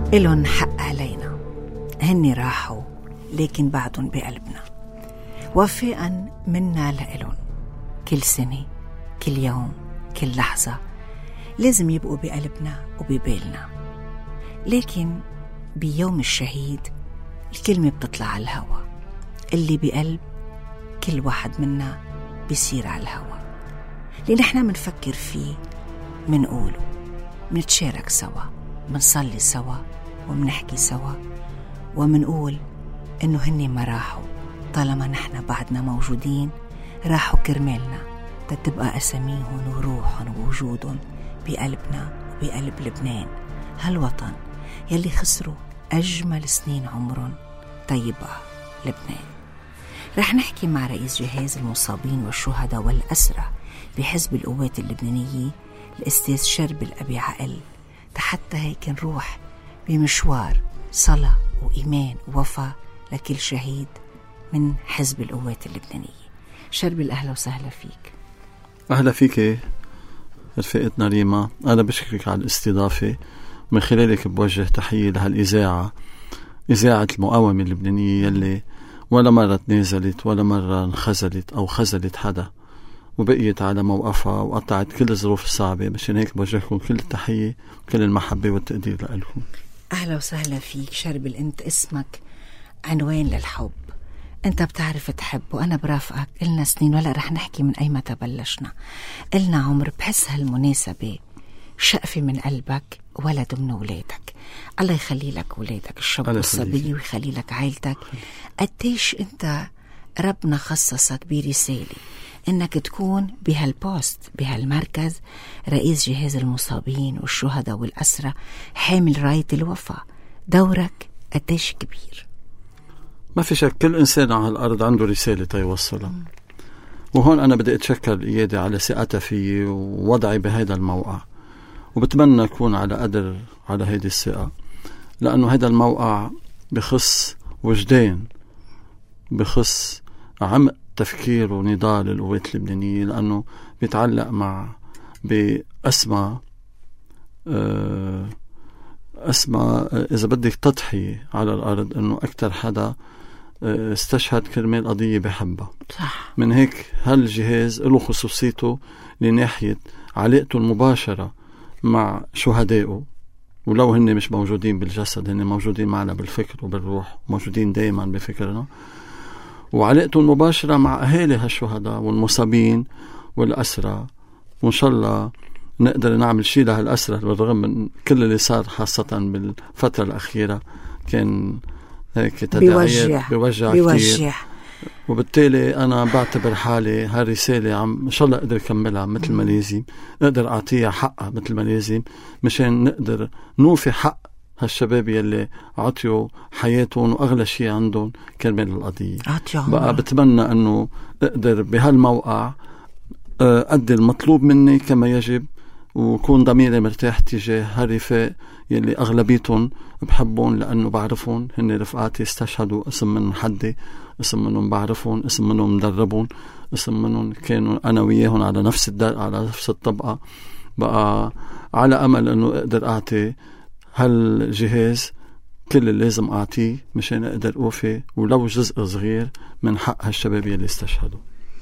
إلن حق علينا، هني راحوا لكن بعدن بقلبنا، وفاء منا لإلن. كل سنة، كل يوم، كل لحظة لازم يبقوا بقلبنا وببالنا. لكن بيوم الشهيد الكلمة بتطلع على الهوا، اللي بقلب كل واحد منا بيصير على الهوا، اللي نحنا منفكر فيه منقوله، منتشارك سوا، منصلي سوا ومنحكي سوا، ومنقول إنه هني ما راحوا طالما نحنا بعدنا موجودين، راحوا كرمالنا تتبقى أساميهم وروحهم ووجودهم بقلبنا وبقلب لبنان، هالوطن يلي خسروا أجمل سنين عمرهم طيبة لبنان. رح نحكي مع رئيس جهاز المصابين والشهداء والأسرى بحزب القوات اللبنانية الأستاذ شربل أبي عقل، حتى هيك نروح بمشوار صلاة وإيمان ووفاء لكل شهيد من حزب القوات اللبنانية. شربل، أهلا وسهلا فيك. أهلا فيك رفيقتنا ريما، أنا بشكرك على الاستضافة. من خلالك بوجه تحية لهالإذاعة، إذاعة المقاومة اللبنانية يلي ولا مرة تنازلت ولا مرة انخزلت أو خزلت حدا، وبقيت على موقفها وقطعت كل الظروف الصعبة. مشان هيك بوجهكم كل التحية وكل المحبة والتقدير لكم. أهلا وسهلا فيك شربل. أنت اسمك عنوان للحب، أنت بتعرف تحب وأنا برافقك. إلنا سنين ولا رح نحكي من أي متى بلشنا، إلنا عمر. بحس هالمناسبة شقفة من قلبك، ولد من ولادك. الله يخلي لك ولادك الشاب والصبي ويخلي لك عائلتك. قديش أنت ربنا خصصك برسالة إنك تكون بهالبوست بهالمركز رئيس جهاز المصابين والشهداء والأسرى، حامل راية الوفاء. دورك قديش كبير. ما في شك كل إنسان على الأرض عنده رسالة تيوصلها، وهون أنا بدي أتشكر القيادة على ثقتها فيي ووضعي بهذا الموقع، وبتمنى أكون على قدر على هذه الثقة، لأنه هذا الموقع بخص وجدان، بخص عمق تفكير ونضال القوات اللبنانية، لأنه بيتعلق مع بأسمى إذا بدك تضحية على الأرض، أنه أكتر حدا استشهد كرمال قضية بحبها. صح. من هيك هالجهاز له خصوصيته لناحية علاقته المباشرة مع شهدائه، ولو هن مش موجودين بالجسد هن موجودين معنا بالفكر وبالروح، موجودين دايما بفكرنا، وعلاقته المباشرة مع أهالي هالشهداء والمصابين والأسرى. وإن شاء الله نقدر نعمل شيء لهالأسرى، بالرغم من كل اللي صار خاصة بالفترة الأخيرة كان هيك تداعيات بيوجع كتير. وبالتالي أنا بعتبر حالي هالرسالة إن شاء الله أقدر أكملها مثل ما لازم، أقدر أعطيها حقها مثل ما لازم، مشان نقدر نوفي حق هالشباب يلي عطيوا حياتهم وأغلى شيء عندهم كرمال القضية. بقى بتمنى أنه أقدر بهالموقع أدي المطلوب مني كما يجب، وكون ضميري مرتاح تجاه هالرفاق يلي أغلبيتهم بحبهم، لأنه بعرفهم هن رفقاتي استشهدوا، اسم منهم حدي، اسم منهم بعرفهم، اسم منهم مدربهم، اسم منهم كانوا أنا وياهم على نفس على نفس الطبقة. بقى على أمل أنه أقدر أعطي هالجهاز كل اللي لازم أعطيه مشان أقدر أوفي ولو جزء صغير من حق هالشباب يلي استشهدوا.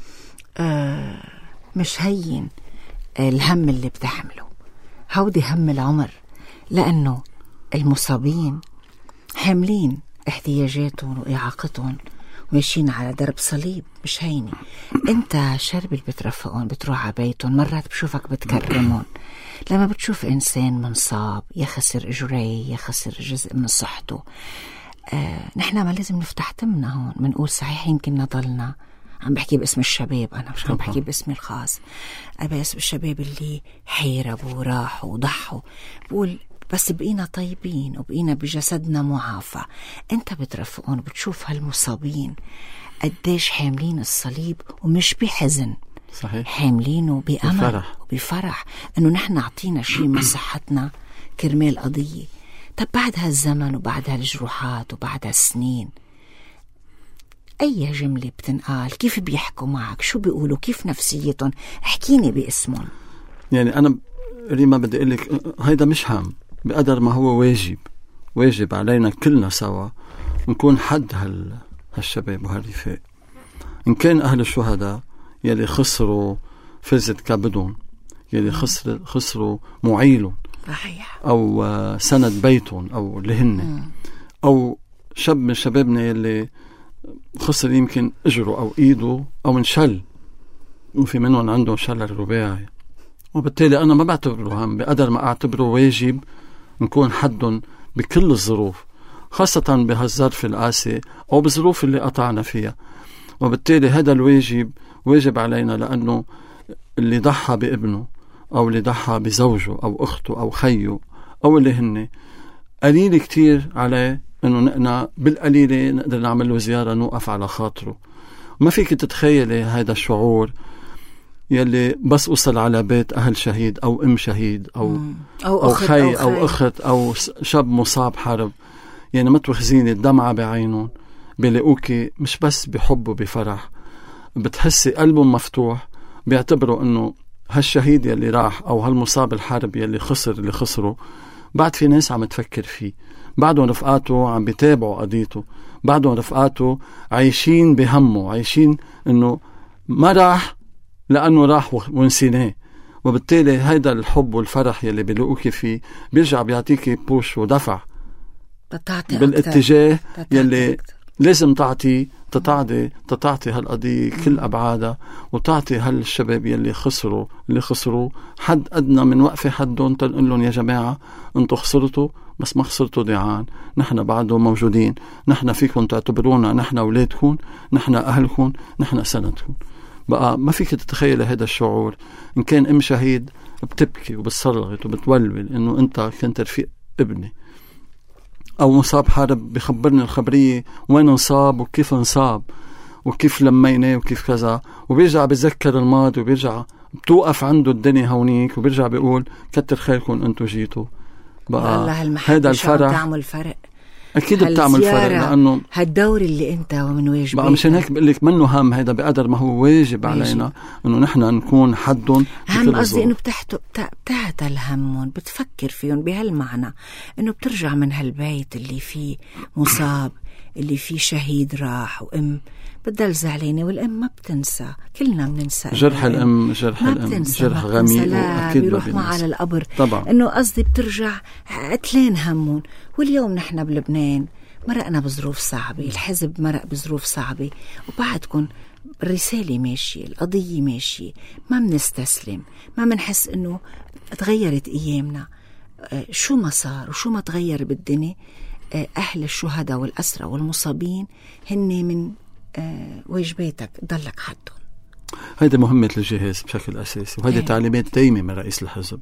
مش هين الهم اللي بتحمله، هودي هم العمر، لأنه المصابين حاملين احتياجاتهم وإعاقتهم وماشيين على درب صليب، مش هيني. انت شربل بترفقهم، بتروح على بيتهم، مرات بشوفك بتكرمهم. لما بتشوف إنسان منصاب يخسر إجريه، يخسر جزء من صحته، نحن ما لازم نفتح تمنا هون، منقول صحيح يمكن نضلنا عم بحكي باسم الشباب، أنا مش عم بحكي باسمي الخاص، باسم الشباب اللي حيربوا وراحوا وضحوا، بقول بس بقينا طيبين وبقينا بجسدنا معافى. انت بترفقون بتشوف هالمصابين قديش حاملين الصليب ومش بحزن، صحيح، حاملينه بأمل وبفرح انه نحن عطينا شيء من صحتنا كرمال قضية. طب بعد هالزمن وبعد هالجروحات وبعد هالسنين أي جملة بتنقال؟ كيف بيحكوا معك؟ شو بيقولوا؟ كيف نفسيتهم؟ احكيني باسمهم. يعني أنا ريما بدي أقول لك هيدا مش هم، بقدر ما هو واجب، واجب علينا كلنا سوا نكون حد هالشباب وهالرفاق. إن كان أهل الشهداء يلي خسروا فلذة كبدهم، يلي خسروا معيلهم أو سند بيتهم أو اللي هن، أو شاب من شبابنا يلي خسر يمكن اجره او ايده او انشل، وفي منهم عندهم شلل رباعي، وبالتالي انا ما بعتبره هم بقدر ما اعتبره واجب نكون حدهم بكل الظروف، خاصة بهالظرف القاسي او بالظروف اللي قطعنا فيها. وبالتالي هذا الواجب واجب علينا، لانه اللي ضحى بابنه او اللي ضحى بزوجه او اخته او خيه او اللي هن قليل كتير عليه انه نحن بالقليلة نقدر نعمل له زيارة نوقف على خاطره. ما فيك تتخيلي هذا الشعور يلي بس وصل على بيت أهل شهيد أو أم شهيد أو خي أو أخت أو شاب مصاب حرب، يعني ما تخزيني الدمعة بعينهم، بيلاقوكي مش بس بحب وبفرح، بتحسي قلبهم مفتوح، بيعتبروا انه هالشهيد يلي راح او هالمصاب الحرب يلي خسر اللي خسره بعد في ناس عم تفكر فيه، بعدهم رفقاته عم بيتابعوا قضيته، بعدهم رفقاته عايشين بهمه، عايشين انه ما راح لانه راح ونسيناه. وبالتالي هيدا الحب والفرح يلي بيلاقوكي فيه بيرجع بيعطيكي بوش ودفع بالاتجاه يلي لازم تعطي هالقضية كل أبعادها، وتعطي هالشباب يلي خسروا حد أدنى من وقفة حدهم، تنقل لهم يا جماعة انتو خسرتوا بس ما خسرتوا ضيعان، نحن بعده موجودين، نحن فيكم تعتبرونا نحن أولادكم، نحن أهلكم، نحن سندكم. بقى ما فيك تتخيل هذا الشعور. إن كان أم شهيد بتبكي وبتصرغت وبتولول إنه أنت كنت رفيق ابني، أو مصاب حرب بيخبرني الخبرية وين انصاب وكيف انصاب وكيف لميناه وكيف كذا، وبيرجع بيذكر الماضي وبيرجع بتوقف عنده الدنيا هونيك وبيرجع بيقول كتر خيركم انتوا جيتوا. بقى هذا الفرح بتعمل فرق، أكيد بتعمل فرق، لأنه هالدور اللي أنت ومن واجبك بقى مشان هيك بقول لك منه هم هذا بقدر ما هو واجب علينا إنه نحن نكون حدهم. هم قصدي إنه بتعتل همهم، بتفكر فيهم بهالمعنى إنه بترجع من هالبيت اللي فيه مصاب، اللي فيه شهيد راح، وأم بتضل زعلانة، والأم ما بتنسى، كلنا بننسى جرح الأم جرح غميق وأكيد بيروح معه على القبر طبعا. إنه قصدي بترجع عتلين همهم. واليوم نحن بلبنان مرقنا بظروف صعبة، الحزب مرق بظروف صعبة، وبعدكن الرسالة ماشية، القضية ماشية، ما منستسلم، ما منحس إنه تغيرت أيامنا. شو ما صار وشو ما تغير بالدنيا، أهل الشهداء والأسرى والمصابين هن من واجباتك ضلك حدهم. هيدا مهمة الجهاز بشكل أساسي، وهيدا تعليمات دايمة من رئيس الحزب،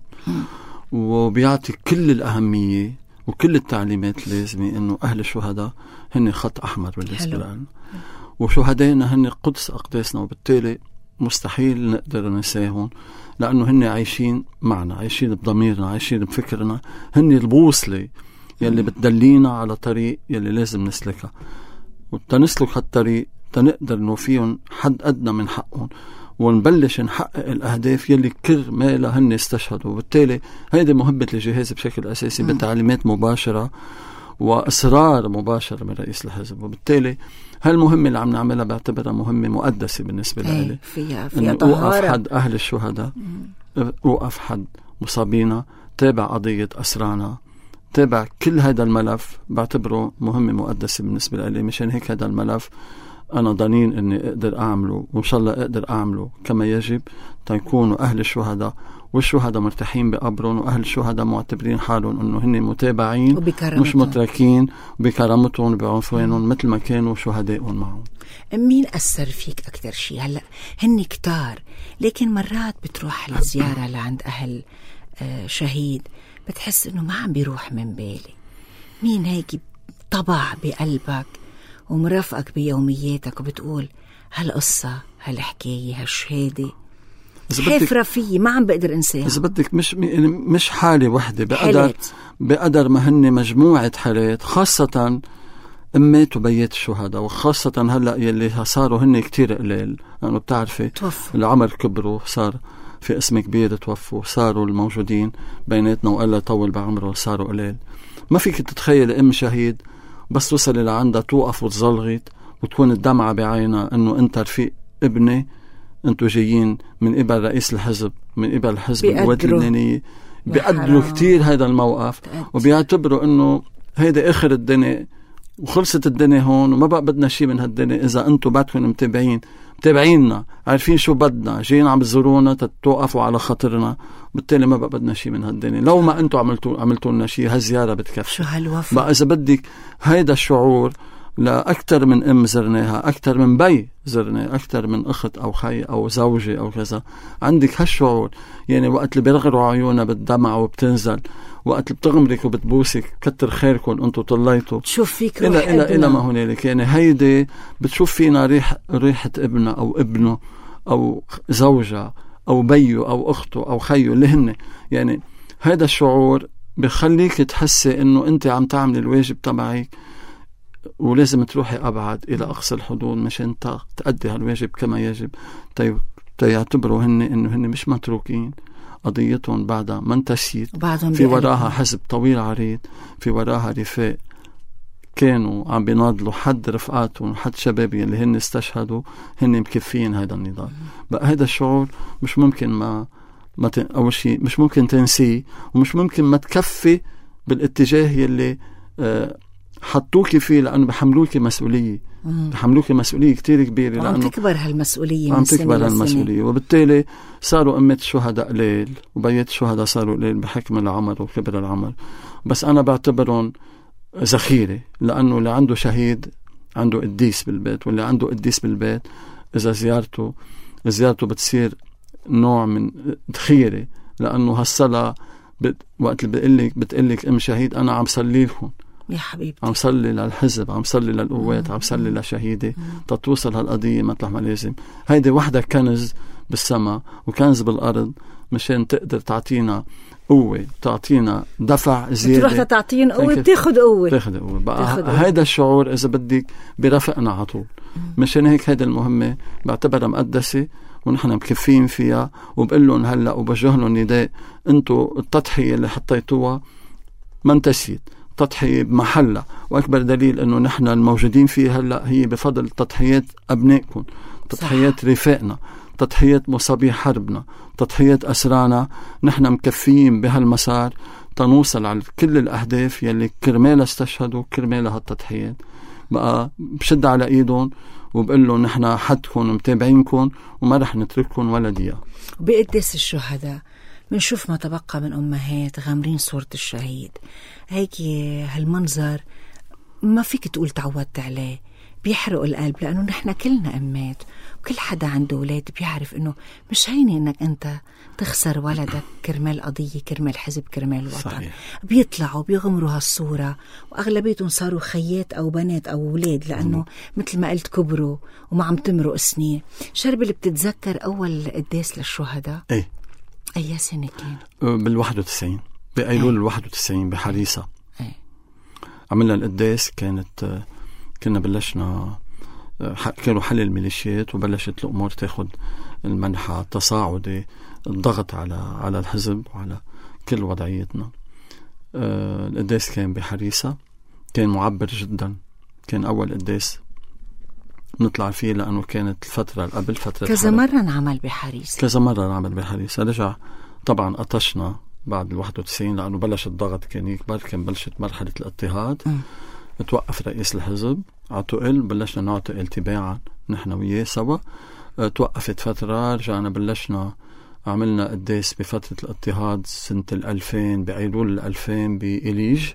وبيعطي كل الأهمية وكل التعليمات اللازمة إنه أهل الشهداء هن خط أحمر بالنسبة لنا، وشهدائنا هن قدس أقداسنا، وبالتالي مستحيل نقدر ننساهم، لأنه هن عايشين معنا، عايشين بضميرنا، عايشين بفكرنا، هن البوصلة يلي بتدلينا على طريق يلي لازم نسلكها، وتنسلك هالطريق تنقدر نوفيهم حد أدنى من حقهم، ونبلش نحقق الأهداف يلي كرمالها هن استشهدوا. وبالتالي هيدي مهمة الجهاز بشكل أساسي بتعليمات مباشرة وأسرار مباشرة من رئيس الحزب. وبالتالي هالمهمة اللي عم نعملها بعتبرها مهمة مقدسة بالنسبة لي، فيها أوقف حد أهل الشهداء، أوقف حد مصابينا، تابع قضية أسرانا، تابع كل هذا الملف، بعتبره مهمة مقدسة بالنسبة لي. مشان هيك هذا الملف أنا ضنين إني أقدر أعمله، وإن شاء الله أقدر أعمله كما يجب، تيكونوا أهل الشهداء والشهداء مرتاحين بقبرهم، وأهل الشهداء معتبرين حالهم إنه هن متابعين مش متركين بكرامتهم بعنفوانهم مثل ما كانوا شهدائهم معهم. مين أثر فيك أكتر شيء؟ هلأ هن كتار، لكن مرات بتروح الزيارة لعند أهل شهيد بتحس إنه ما عم بيروح من بالي. مين هيك طبع بقلبك ومرافقك بيومياتك وبتقول هالقصة هالحكاية هالشهادة حفرة فيي ما عم بقدر انساها؟ إذا بدك مش حالة وحدة، بقدر ما هن مجموعة حالات، خاصة أمات وبيات الشهداء، وخاصة هلأ يلي صاروا هن كتير قليل، لأنه بتعرفي العمر كبروا، صار في اسم كبير توفوا، صاروا الموجودين بيناتنا وقال طول بعمره صاروا قليل. ما فيك تتخيل أم شهيد بس توصل لعندها توقف وتزلغت وتكون الدمعة بعينها أنه أنت رفيق ابني، أنتوا جايين من قبل رئيس الحزب، من قبل الحزب القوات اللبنانية، بيقدروا كتير هذا الموقف وبيعتبروا أنه هيدا آخر الدنيا وخلصت الدنيا هون وما بقى بدنا شيء من هالدنيا. إذا أنتوا بعدكم متابعيننا عارفين شو بدنا، جايين عم تزورونا تتوقفوا على خاطرنا، بالتالي ما بقى بدنا شيء من هالدنيا. لو ما أنتوا عملتوا لنا شيء هالزيارة بتكفي. شو هالوفا بقى إذا بدك هيدا الشعور لأكثر من أم زرناها، أكثر من بي زرناها، أكثر من أخت أو خي أو زوجة أو كذا، عندك هالشعور. يعني وقت اللي بيرغروا عيونها بالدمع وبتنزل، وقت اللي بتغمرك وبتبوسك كتر خيركم أنتوا طليتوا، تشوف فيك إلى ما هنالك. يعني هيدي بتشوف فينا ريحة ابنه أو ابنه أو زوجة أو بيو أو أخته أو خيو اللي هن. يعني هيدا الشعور بخليك تحسي إنه أنت عم تعمل الواجب تبعك، ولازم تروحي أبعد إلى أقصى الحدود مشان تأدي هالواجب كما يجب. يعتبروا إنه هن مش متروكين، قضيتهم بعدها ما انتشيت، في وراها حزب طويل عريض، في وراها رفاق كانوا عم بيناضلوا حد رفقاتهم حد شبابي اللي هن استشهدوا، هن مكفين هذا النضال. بقى هذا الشعور مش ممكن ما أول شيء مش ممكن تنسيه، ومش ممكن ما تكفي بالاتجاه يلي حطوكي فيه، لأنه بحملوكي مسؤولية، بحملوكي مسؤولية كتير كبيرة، عم تكبر هالمسؤولية، عم تكبر هالمسؤولية. وبالتالي صاروا أمة الشهداء قليل وبيت الشهداء صاروا قليل بحكم العمر وكبر العمر. بس أنا بعتبرهم ذخيرة، لأنه اللي عنده شهيد عنده قديس بالبيت، واللي عنده قديس بالبيت إذا زيارته بتصير نوع من ذخيرة، لأنه هالصلاة وقت اللي بتقلك أم شهيد أنا عم صلي لكم يا حبيبتي، عم صلي للحزب، عم صلي للقوات، عم صلي لشهيدي تتوصل هالقضية مطلع ما لازم. هيدي وحدة كنز بالسماء وكنز بالأرض مشان تقدر تعطينا قوة، تعطينا دفع زيادة، تروح تعطينا قوة تاخد قوة بقى هيدا الشعور إذا بدك برافقنا على طول. مشان هيك هيدا المهمة بعتبرها مقدسة ونحن مكفين فيها، وبقول لهم هلا وبوجه لهم نداء، انتوا التضحية اللي حطيتوها ما انتشيت، تضحية بمحلها، وأكبر دليل أنه نحن الموجودين فيه هلأ هي بفضل تضحيات أبنائكم، تضحيات رفاقنا، تضحيات مصابي حربنا، تضحيات أسرانا. نحن مكفيين بهالمسار تنوصل على كل الأهداف يلي كرمالها استشهدوا، كرمالها هالتضحيات. بقى بشد على إيدهم وبقول لهم نحن حدكم ومتابعينكم وما رح نترككم ولا دقيقة. بقداس الشهداء منشوف ما تبقى من أمهات غامرين صورة الشهيد، هيك هالمنظر ما فيك تقول تعودت عليه، بيحرق القلب، لأنه نحن كلنا أمات وكل حدا عنده أولاد بيعرف إنه مش هيني إنك أنت تخسر ولدك كرمال قضية، كرمال حزب، كرمال الوطن. صحيح. بيطلعوا بيغمروا هالصورة، وأغلبيتهم صاروا خيات أو بنات أو أولاد، لأنه مثل ما قلت كبروا وما عم تمروا سنين. شرب اللي بتتذكر أول قداس للشهداء أي سنة كان؟ بال91 بأيلول 91 بحريصة. عملنا القداس، كنا بلشنا، كانوا حل الميليشيات وبلشت الأمور تاخد المنحى التصاعدي، الضغط على الحزب وعلى كل وضعيتنا. القداس كان بحريصة، كان معبر جدا، كان أول قداس نطلع فيه، لأنه كانت الفترة قبل فترة كذا مرة نعمل بحريصة، رجع طبعا قطشنا بعد 91 لأنه بلش الضغط كان يكبر، كان بلشت مرحلة الاضطهاد. توقف رئيس الحزب عطقل، بلشنا نعتقل تباعا نحن وياه سوا. توقفت فترة، رجعنا بلشنا عملنا قداس بفترة الاضطهاد سنة 2000 بأيلول 2000 بإليج،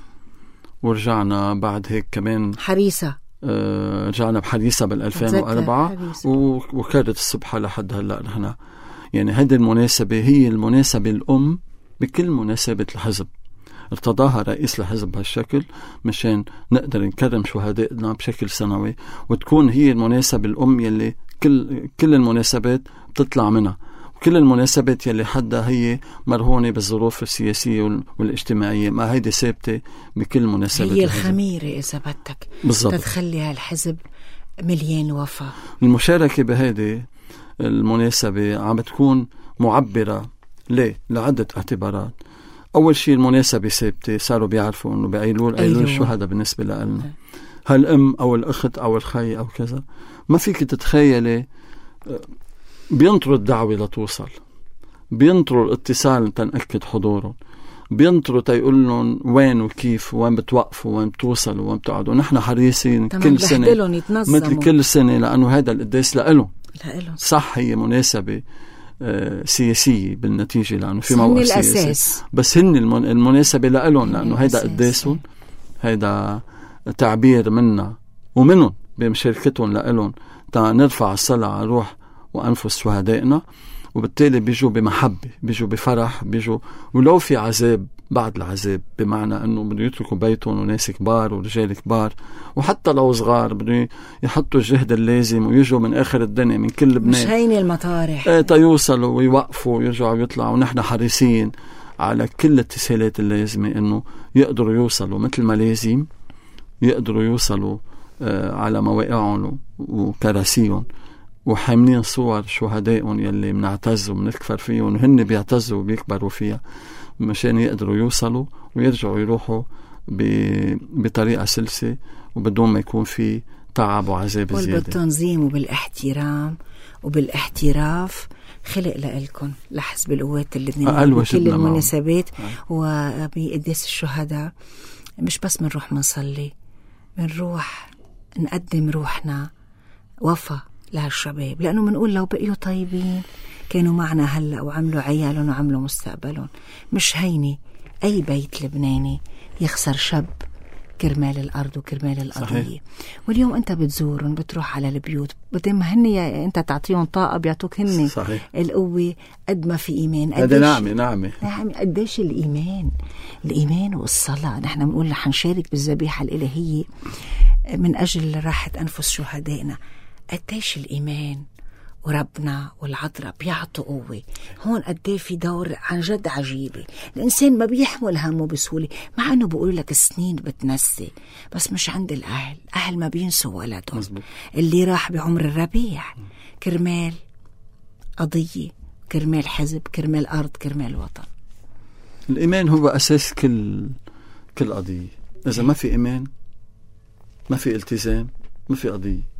ورجعنا بعد هيك كمان حريصة. رجعنا بحريصة بال2004 وكانت الصبح لحد هلأ. نحن يعني هذه المناسبة هي المناسبة الأم بكل مناسبة الحزب، ارتضاها رئيس الحزب بهالشكل مشان نقدر نكرم شهدائنا بشكل سنوي، وتكون هي المناسبة الأم يلي كل المناسبات بتطلع منها، وكل المناسبات يلي حدها هي مرهونة بالظروف السياسية والاجتماعية، ما هيدي ثابتة بكل مناسبة. هي الخميرة إذا بدك تتخلي هالحزب مليان وفا. المشاركة بهيدي المناسبة عم بتكون معبرة ليه؟ لعدة اعتبارات. أول شيء المناسبة ثابتة، صاروا بيعرفوا إنه بأيلول الشهداء بالنسبة لنا، هالأم أو الأخت أو الخي أو كذا. ما فيك تتخيلي بينطروا الدعوة لتوصل، بينطروا الاتصال تنأكد حضورهم، بينطروا تيقول لهم وين وكيف وين بتوقفوا وين بتوصلوا وين بتقعدوا. نحن حريصين كل سنة مثل كل سنة، لأنه هذا القداس لألهم. صح هي مناسبة سياسية بالنتيجة، لأنه في موقف سياسي، بس هن المناسبة لألهم، لأنه هيدا قداسهم، هيدا تعبير منا ومنهم بمشاركتهم لألهم تا نرفع الصلاة على روح وأنفس شهدائنا. وبالتالي بيجوا بمحبة، بيجوا بفرح، بيجوا ولو في عذاب بعد العذاب، بمعنى أنه بده يتركوا بيتهم وناس كبار ورجال كبار، وحتى لو صغار بده يحطوا الجهد اللازم ويجوا من آخر الدنيا من كل لبنان، مش هين المطارح تيوصلوا ويوقفوا ويرجعوا ويطلعوا. ونحن حريصين على كل الاتصالات اللازمة أنه يقدروا يوصلوا مثل ما لازم، يقدروا يوصلوا على مواقعهم وكراسيهم، وحاملين صور شهدائهم يلي منعتز ومنكفر فيهم وهن بيعتزوا وبيكبروا فيها، مشان يقدروا يوصلوا ويرجعوا يروحوا بطريقة سلسة وبدون ما يكون في تعب وعذاب زيادة. وبالتنظيم وبالاحترام وبالاحتراف خلق لإلكم لحزب القوات اللبنانية بكل المناسبات وبقداس الشهداء. مش بس منروح منصلي، منروح نقدم روحنا وفا لهالشباب، لأنه منقول لو بقيوا طيبين كانوا معنا هلأ وعملوا عيالهم وعملوا مستقبلهم. مش هيني أي بيت لبناني يخسر شاب كرمال الأرض وكرمال القضية. صحيح. واليوم أنت بتزورهم، بتروح على البيوت، بدل ما هن أنت تعطيهم طاقة بيعطوك هن. صحيح. القوة قد ما في إيمان. هذا نعمة قديش الإيمان والصلاة. نحن بنقول رح نشارك بالذبيحة الإلهية من أجل راحة أنفس شهدائنا. قديش الإيمان وربنا والعذراء بيعطوا قوة. هون قديه في دور عن جد عجيبة. الإنسان ما بيحمل همه بسهولة، مع أنه بقول لك السنين بتنسي، بس مش عند الأهل ما بينسوا ولدهم اللي راح بعمر الربيع كرمال قضية، كرمال حزب، كرمال أرض، كرمال وطن. الإيمان هو أساس كل قضية. إذا ما في إيمان ما في التزام، ما في قضية.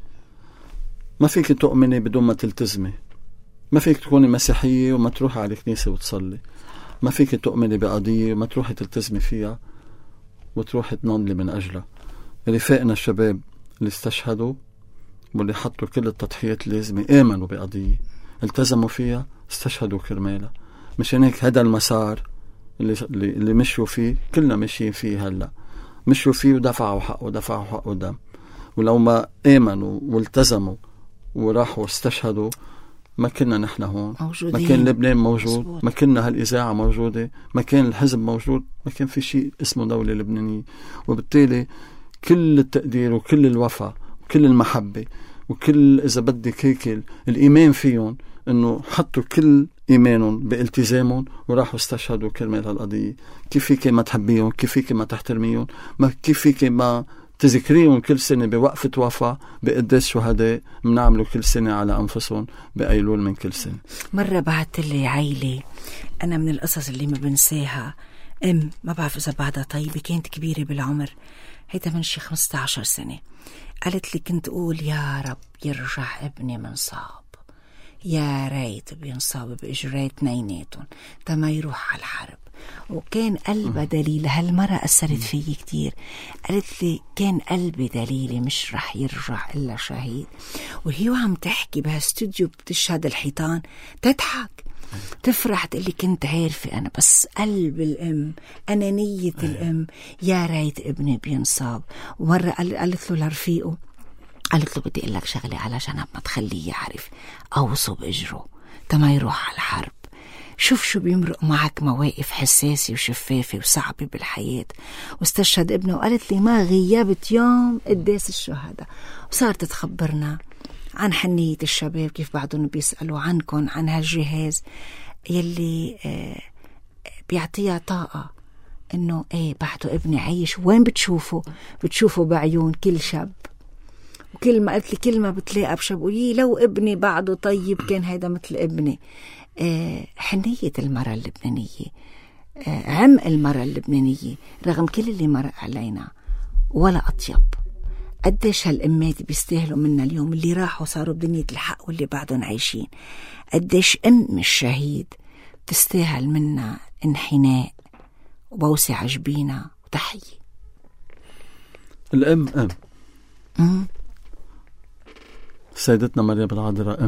ما فيك تؤمني بدون ما تلتزمي، ما فيك تكوني مسيحية وما تروحي على الكنيسة وتصلي، ما فيك تؤمني بقضية وما تروحي تلتزمي فيها وتروحي تنضلي من أجلها. رفاقنا الشباب اللي استشهدوا واللي حطوا كل التضحيات اللازمة آمنوا بقضية، التزموا فيها، استشهدوا كرمالها. مشان هيك هذا المسار اللي مشوا فيه كلنا ماشيين فيه هلأ، مشوا فيه ودفعوا حقه دم. ولو ما آمنوا والتزموا وراحوا واستشهدوا ما كنا نحن هون موجودين. ما كان لبنان موجود. مصبوط. ما كنا هالإذاعة موجودة، ما كان الحزب موجود، ما كان في شيء اسمه دولة لبنانية. وبالتالي كل التقدير وكل الوفاء وكل المحبة وكل إذا بدك هيك الإيمان فيهم إنه حطوا كل إيمانهم بالتزامهم وراحوا استشهدوا كرمال هالقضية. كيف فيك ما تحبيهم؟ كيف فيك ما تحترميهم؟ كيف فيك ما تذكريهم كل سنة بوقفة وفاة بقداس شهداء منعملوا كل سنة على أنفسهم بأيلول من كل سنة؟ مرة بعت لي عيلة، أنا من القصص اللي ما بنساها، ما بعرف إذا بعدها طيبة، كانت كبيرة بالعمر، هيدا من شي 15 سنة. قالت لي كنت أقول يا رب يرجع ابني منصاب، يا ريت بينصاب بإجراء اثنيناتهم تما يروح على الحرب. وكان قلبها دليل. هالمرة أثرت فيي كتير. قالت لي كان قلبي دليلي مش رح يرجع إلا شهيد. وهي عم تحكي بهاستوديو بتشهد الحيطان تضحك تفرح، تقلي كنت عارفة أنا، بس قلب الأم، أنانية الأم، يا ريت ابني بينصاب. ومرة قالت له لرفيقه، قالت له بدي أقول لك شغلة على جنب ما تخليه يعرف، أوصوا بإجره تما يروح على الحرب. شوف شو بيمرق معك مواقف حساسة وشفافة وصعبة بالحياة. واستشهد ابنه وقالت لي ما غيابت يوم قداس الشهداء، وصارت تخبرنا عن حنية الشباب كيف بعضهم بيسألوا عنكم، عن هالجهاز يلي بيعطيها طاقة انه بعده ابني عايش. وين بتشوفه بعيون كل شاب. وكل ما قلت لي كلمة بتلاقى بشاب ويي لو ابني بعده طيب كان هيدا مثل ابني. حنية المرأة اللبنانية عمق المرأة اللبنانية رغم كل اللي مر علينا ولا أطيب. قديش هالأمات بيستاهلوا منا اليوم اللي راحوا صاروا بدنيا الحق واللي بعدهم عايشين. قديش أم الشهيد تستاهل منا انحناء وبوسع جبينة وتحية. الأم سيدتنا مريم العذراء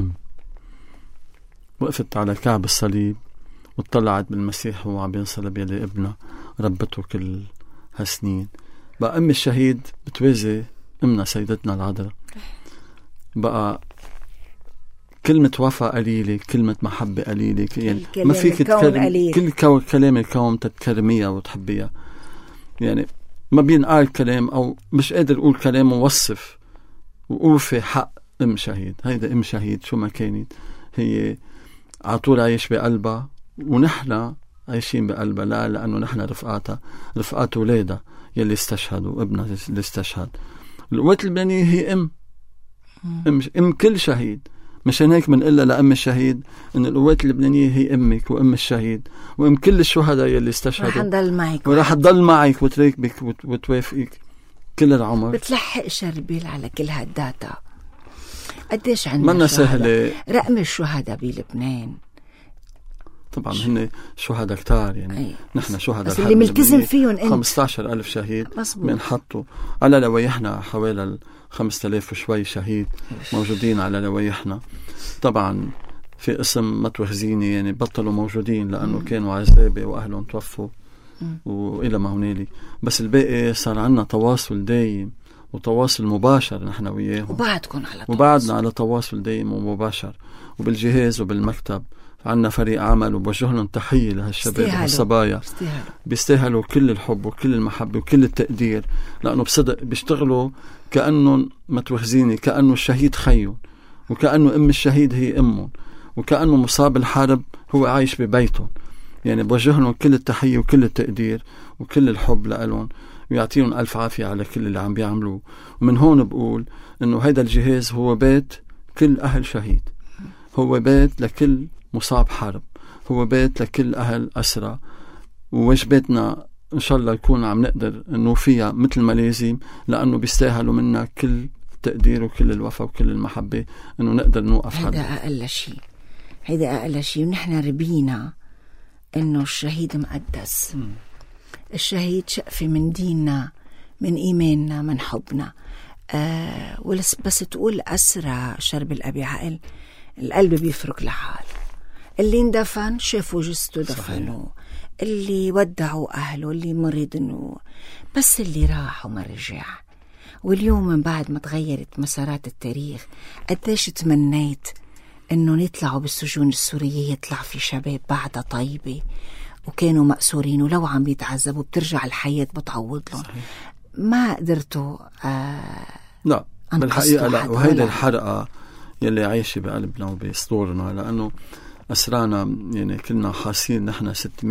وقفت على كعب الصليب وطلعت بالمسيح وهو عم ينصلب يلي ابنها ربته كل هالسنين. بقى أم الشهيد بتوازي أمنا سيدتنا العذراء. بقى كلمة وفا قليلة، كلمة محبة قليلة، يعني ما فيك تكرم كل كلام الكون تتكرميها وتحبيها. يعني ما بينقال كلام أو مش قادر أقول كلام ووصف وأوفي حق أم شهيد. هيدا أم شهيد شو ما كانت هي عطول عايش بقلبها ونحن عايشين بقلبها. لا لأنه نحن رفقاتها، رفقات ولادها يلي استشهدوا، ابنها اللي استشهد. القوات اللبنانية هي أم كل شهيد. مشان هيك منقلها لأم الشهيد إن القوات اللبنانية هي أمك وأم الشهيد وأم كل الشهداء يلي استشهدوا. رح نضل معك ورح تضل معك وتراكبك وتوافقك كل العمر. بتلحق شربيل على كل هالداتا. قديش عندنا منا سهلة رقم الشهداء بلبنان؟ طبعا هن شهداء كتار، يعني نحن شهداء بس اللي ملتزم فيهم 15,000 شهيد بنحطوا على لويحنا حوالي 5,000 وشوي شهيد موجودين على لويحنا. طبعا في قسم متوخزيني يعني بطلوا موجودين لأنه كانوا عزابة وأهلهم توفوا وإلى ما هنالي. بس الباقي صار عنا تواصل دايم وتواصل مباشر نحن وياهم، وبعدنا على تواصل دايم ومباشر. وبالجهاز وبالمكتب عنا فريق عمل وبوجه لهم تحية لهالشباب والصبايا. بيستاهلوا كل الحب وكل المحبة وكل التقدير، لأنه بصدق بيشتغلوا كأنهم متوخزيني، كأنه الشهيد خيهم، وكأنه أم الشهيد هي أمهم، وكأنه مصاب الحرب هو عايش ببيتهم. يعني بوجه لهم كل التحية وكل التقدير وكل الحب لهم، ويعطيهم ألف عافية على كل اللي عم بيعملوه. ومن هون بقول إنه هيدا الجهاز هو بيت كل أهل شهيد، هو بيت لكل مصاب حرب، هو بيت لكل أهل أسرى. وواجباتنا إن شاء الله يكون عم نقدر نوفيها مثل ما لازم، لأنه بيستاهلوا منا كل التقدير وكل الوفا وكل المحبة إنه نقدر نوقف حد. هيدا أقل شيء. ونحن ربينا إنه الشهيد مقدس. الشهيد شقفة من ديننا، من إيماننا، من حبنا. بس تقول أسرى شرب الأبي عقل، القلب بيفرق لحال. اللي اندفن شافوا جسته دفنوه، اللي ودعوا أهله، اللي مرض بس اللي راح وما رجع. واليوم من بعد ما تغيرت مسارات التاريخ قديش تمنيت إنه يطلعوا بالسجون السورية، يطلع في شباب بعدها طيبة وكانوا مأسورين ولو عم يتعذبوا بترجع الحياة بتعوض لهم. ما قدرتوا لا بالحقيقة لا. وهيدا الحرقة يلي عايشة بقلبنا وبصدورنا، لأنه أسرانا يعني كلنا حاسين نحن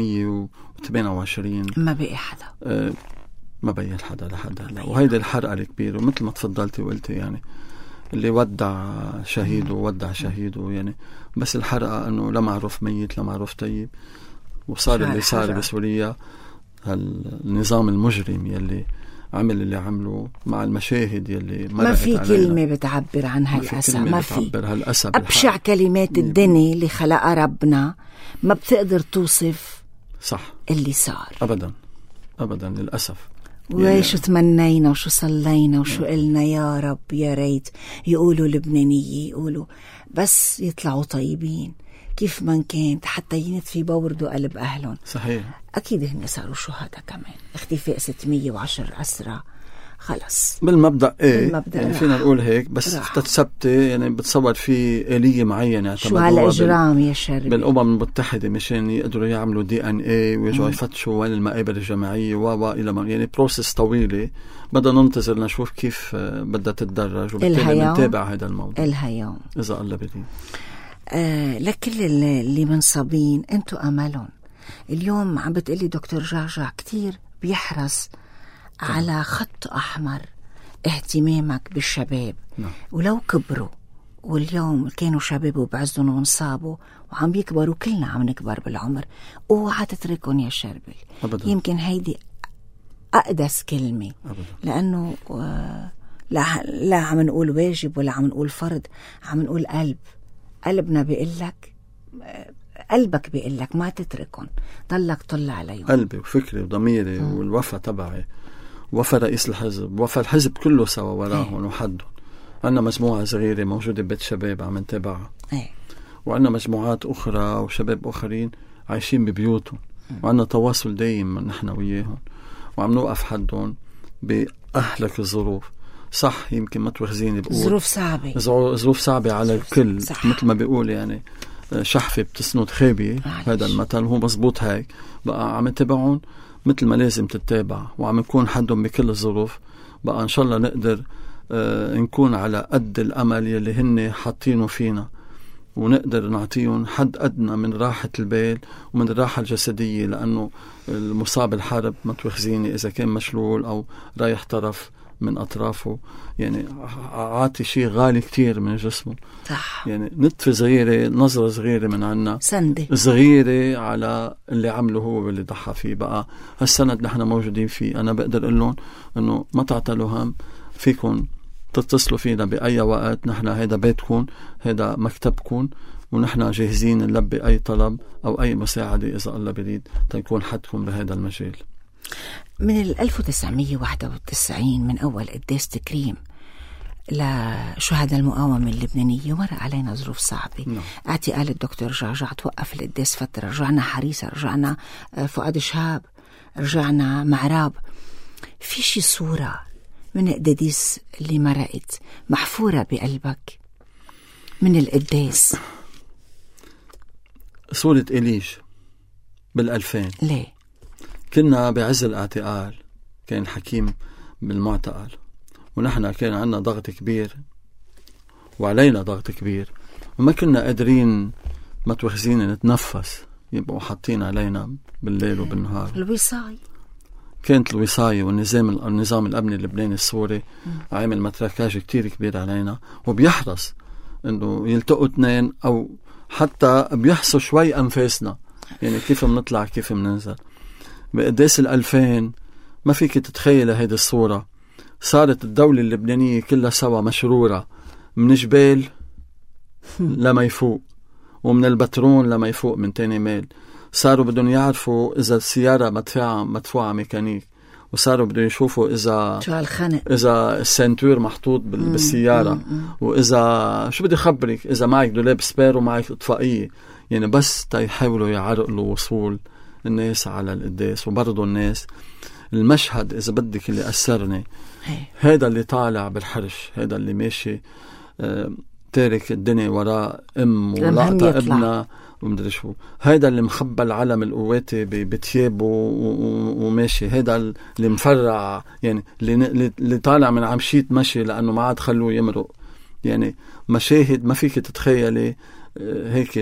628 ما بقي حدا، ما بقي حدا لحد هلا. وهيدا الحرقة الكبيرة، ومثل ما تفضلتي وقلتي يعني اللي ودع شهيده وودع شهيده، يعني بس الحرقة أنه لا معروف ميت لا معروف طيب. وصار اللي صار بسوريا هالنظام المجرم يلي عمل اللي عمله مع المشاهد يلي ما في كلمة بتعبر عن هالأسى. ما في أبشع كلمات الدنيا اللي خلقها ربنا ما بتقدر توصف صح اللي صار أبدا أبدا للأسف. وشو تمنينا وشو صلينا وشو قلنا يا رب يا ريت يقولوا لبنانية، يقولوا بس يطلعوا طيبين كيف ما كانت، حتى ينطفي بوردوا قلب أهلهم. صحيح. أكيد هن صاروا شهداء كمان. اختفاء 610 أسرى خلص بالمبدأ يعني فينا نقول هيك، بس تتثبتي يعني بتصور في آلية معينة شو هالإجرام يا شربي بالأمم المتحدة مشان يقدروا يعملوا DNA ويجوا يفتشوا وين المقابر الجماعية إلى ما يعني بروسس طويلة بدنا ننتظر نشوف كيف بدها تتدرج، وبالتالي نتابع هذا الموضوع اليوم إذا الله بدي. لكل اللي منصابين انتوا أملهم. اليوم عم بتقلي دكتور جعجع كتير بيحرص على خط أحمر اهتمامك بالشباب ولو كبروا واليوم كانوا شباب وبعزهم وانصابوا وعم بيكبروا، كلنا عم نكبر بالعمر. اوعى تتركهم يا شربل أبداً. يمكن هيدي أقدس كلمة أبداً. لأنه لا عم نقول واجب ولا عم نقول فرض، عم نقول قلبنا بيقلك، قلبك بيقلك ما تتركهم، ضلك طلع عليهم. قلبي وفكري وضميري والوفا تبعي، وفا رئيس الحزب، وفا الحزب كله سوا وراهم وحدهم. عندنا مجموعة صغيرة موجودة ببيت شباب عم نتابعها، وعندنا مجموعات أخرى وشباب آخرين عايشين ببيوتهم، وعندنا تواصل دايم نحن وياهم، وعم نوقف حدهم بأهلك الظروف. صح يمكن ما توخزيني بقول ظروف صعبة على الكل، مثل ما بيقول يعني شحفة بتسند خابية، هذا المثل هو مزبوط. هيك بقى عم نتابعهم مثل ما لازم تتابع، وعم نكون حدهم بكل الظروف. بقى إن شاء الله نقدر نكون على قد الأمل يلي هن حاطينه فينا، ونقدر نعطيهم حد أدنى من راحة البال ومن الراحة الجسدية، لأنه المصاب الحرب ما توخزيني إذا كان مشلول أو رايح طرف من أطرافه، يعني عاطي شيء غالي كتير من جسمه. صح. يعني نطفة صغيرة، نظرة صغيرة من عنا، سندة صغيرة على اللي عمله هو واللي ضحى فيه. بقى هالسند نحن موجودين فيه. أنا بقدر أقول لهم أنه ما تعتلوا هم، فيكم تتصلوا فينا بأي وقت. نحن هيدا بيتكم، هيدا مكتبكم، ونحن جاهزين نلبي أي طلب أو أي مساعدة إذا الله بريد تكون حدكم بهذا المجال. من 1991 من أول قداس تكريم لشهداء المقاومة اللبنانية مر علينا ظروف صعبة. اعتقال الدكتور جعجع، توقف القداس فترة، رجعنا حريصة، رجعنا فؤاد شهاب، رجعنا معراب. في شي صورة من القداديس اللي مرقت محفورة بقلبك من القداس؟ صورة إليج بال2000. ليه؟ كنا بعز الاعتقال، كان حكيم بالمعتقل، ونحن كان عنا ضغط كبير وعلينا ضغط كبير، وما كنا قادرين ما توخزين نتنفس، يبقوا حاطين علينا بالليل وبالنهار. الوصاية كانت الوصاية والنظام الأمني اللبناني السوري عامل متركاج كتير كبير علينا، وبيحرص انه يلتقوا اثنين او حتى بيحصوا شوي انفاسنا، يعني كيف بنطلع كيف بننزل. بقداس 2000 ما فيك تتخيل هيدي الصورة. صارت الدولة اللبنانية كلها سوا مشرورة، من جبال لما يفوق، ومن البترون لما يفوق من تاني ميل. صاروا بدهم يعرفوا إذا السيارة مدفوعة ميكانيك، وصاروا بدهم يشوفوا إذا السنتور محطوط بالسيارة، وإذا شو بدي خبرك إذا معك دولاب سبير ومعك إطفائية، يعني بس تيحاولوا يعرقلوا وصول الناس على القداس. وبرضو الناس المشهد إذا بدك اللي أثرني، هذا اللي طالع بالحرش، هذا اللي ماشي تارك الدنيا وراء ولقطة ابنه ومدري شو، هذا اللي مخبى العلم القواتي بتيابه وماشي، هذا اللي مفرع، يعني اللي طالع من عمشيت مشي لأنه ما عاد خلوه يمرق. يعني مشاهد ما فيك تتخيلي هيك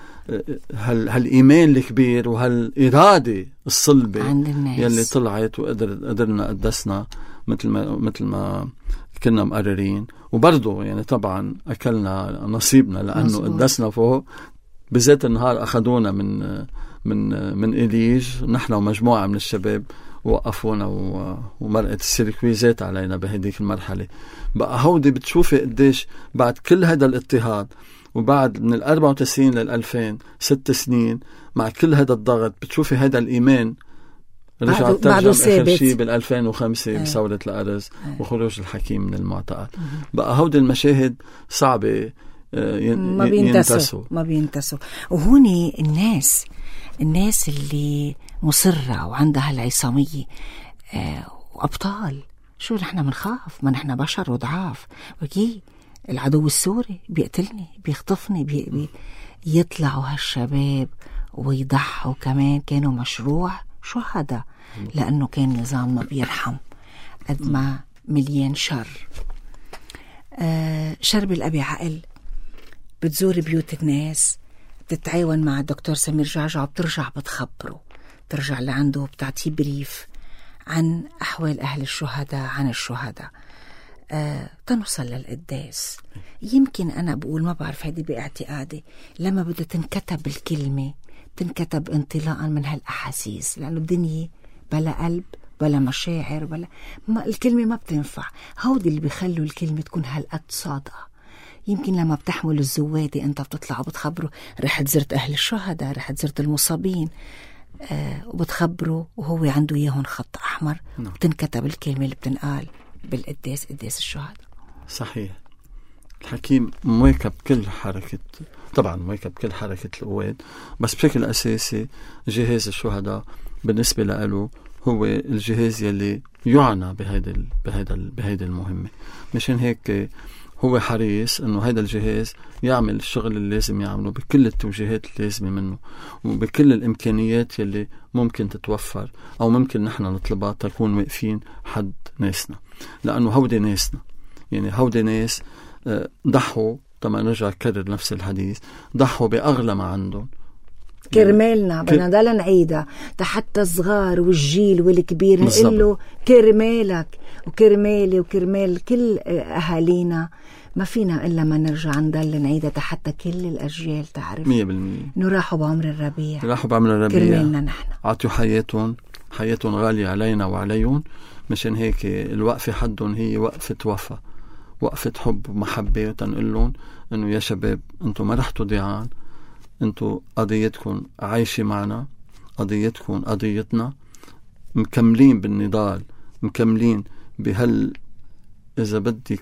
هالإيمان الكبير وهالإرادة الصلبة يلي طلعت وقدرنا قدسنا مثل ما كنا مقررين. وبرضو يعني طبعا أكلنا نصيبنا لأنه قدسنا فوق. بذات النهار أخذونا من إليج، نحن ومجموعة من الشباب وقفونا ومرقت السيركويزات علينا بهديك المرحلة. بقى هودي بتشوفي قديش بعد كل هذا الاضطهاد، وبعد من 94 لل2000 6 سنين مع كل هذا الضغط، بتشوفي هذا الإيمان رجع ترجم آخر شيء 2005 بثورة الأرز وخروج الحكيم من المعتقل. بقى هودي المشاهد صعبة، ما بينتسوا. وهوني الناس اللي مصرة وعندها العصامية وأبطال. شو نحن منخاف؟ ما نحن بشر وضعاف، وكي العدو السوري بيقتلني بيخطفني يطلعوا هالشباب ويضحوا. كمان كانوا مشروع شهداء، لأنه كان نظام ما بيرحم قد ما مليان شر. شرب الأبي عقل، بتزور بيوت الناس، بتتعاون مع الدكتور سمير جعجع، بترجع بتخبره، بترجع لعنده بتعطيه بريف عن أحوال أهل الشهداء، عن الشهداء. تنوصل للقداس. يمكن أنا بقول ما بعرف، هيدي باعتقادي لما بدها تنكتب الكلمة تنكتب انطلاقا من هالأحاسيس، لأنه الدنيا بلا قلب بلا مشاعر بلا الكلمة ما بتنفع. هودي اللي بيخلوا الكلمة تكون هالقد صادقة. يمكن لما بتحمل الزوادي أنت بتطلع وبتخبره رحت زرت أهل الشهداء، رحت زرت المصابين، وبتخبره وهو عنده إياهن خط أحمر، وتنكتب الكلمة اللي بتنقال بالقداس، قداس الشهداء. صحيح. الحكيم مواكب كل حركة، طبعا مواكب كل حركة القوات، بس بشكل أساسي جهاز الشهداء بالنسبة له هو الجهاز يلي يعنى بهيدا المهمة. مشان هيك هو حريص انه هيدا الجهاز يعمل الشغل اللي لازم يعمله بكل التوجيهات اللازمة منه وبكل الامكانيات يلي ممكن تتوفر او ممكن نحن نطلبها تكون واقفين حد ناسنا، لانه هودي ناسنا. يعني هودي ناس ضحوا، طبعا نرجع كرر نفس الحديث، ضحوا بأغلى ما عندهم كرمالنا. بدنا ضل نعيدها حتى الصغار والجيل والكبير نقول له كرمالك وكرمالي وكرمال كل أهالينا. ما فينا إلا ما نرجع نضل نعيدها حتى كل الأجيال تعرف 100% إنه راحوا بعمر الربيع، كرمالنا نحن، عطوا حياتهم غالية علينا وعليهم. مشان هيك الوقفة حدهم هي وقفة وفا، وقفة حب ومحبة، وتنقل لهم إنه يا شباب أنتم ما رحتوا ضيعان، أنتم قضيتكم عايشة معنا، قضيتكم قضيتنا، مكملين بالنضال، مكملين إذا بدك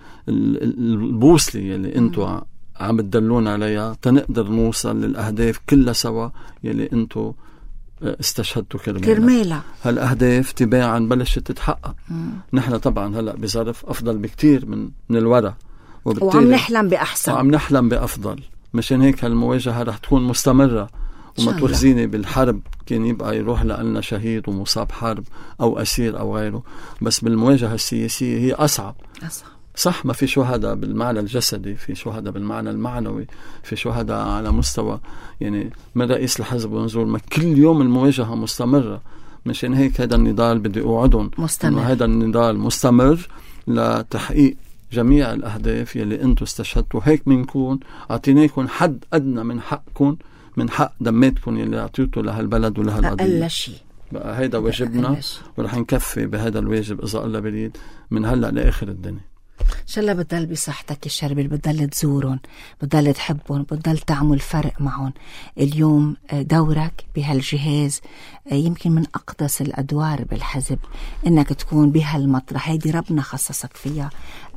البوصلة يلي أنتم عم تدلون عليها تنقدر نوصل للأهداف كلها سوا يلي أنتم استشهدتوا كرمالها. هالأهداف تباعا بلشت تتحقق. نحن طبعا هلأ بظرف أفضل بكتير من الوراء، وعم نحلم بأحسن وعم نحلم بأفضل. مشان هيك هالمواجهة رح تكون مستمرة، وما توخزيني بالحرب كان يبقى يروح لنا شهيد ومصاب حرب أو أسير أو غيره، بس بالمواجهة السياسية هي أصعب. صح، ما في شهداء بالمعنى الجسدي، في شهداء بالمعنى المعنوي، في شهداء على مستوى يعني من رئيس الحزب ونزول، ما كل يوم المواجهة مستمرة. مشان هيك هذا النضال بدي أوعدهم إنه هذا النضال مستمر لتحقيق جميع الأهداف يلي أنتوا استشهدتوا. هيك منكون أعطيناكم حد أدنى من حقكم، من حق دماتكم يلي أعطيتوا لهالبلد ولهالقضية. أقل شيء بقى هيدا واجبنا، ورح نكفي بهذا الواجب إذا الله بريد من هلأ لآخر الدنيا. إن شاء الله بتضل بصحتك يا شربل، بتضل تزورهم، بتضل تحبهم، بتضل تعمل فرق معهم. اليوم دورك بهالجهاز يمكن من أقدس الأدوار بالحزب، إنك تكون بهالمطرح هيدي ربنا خصصك فيها.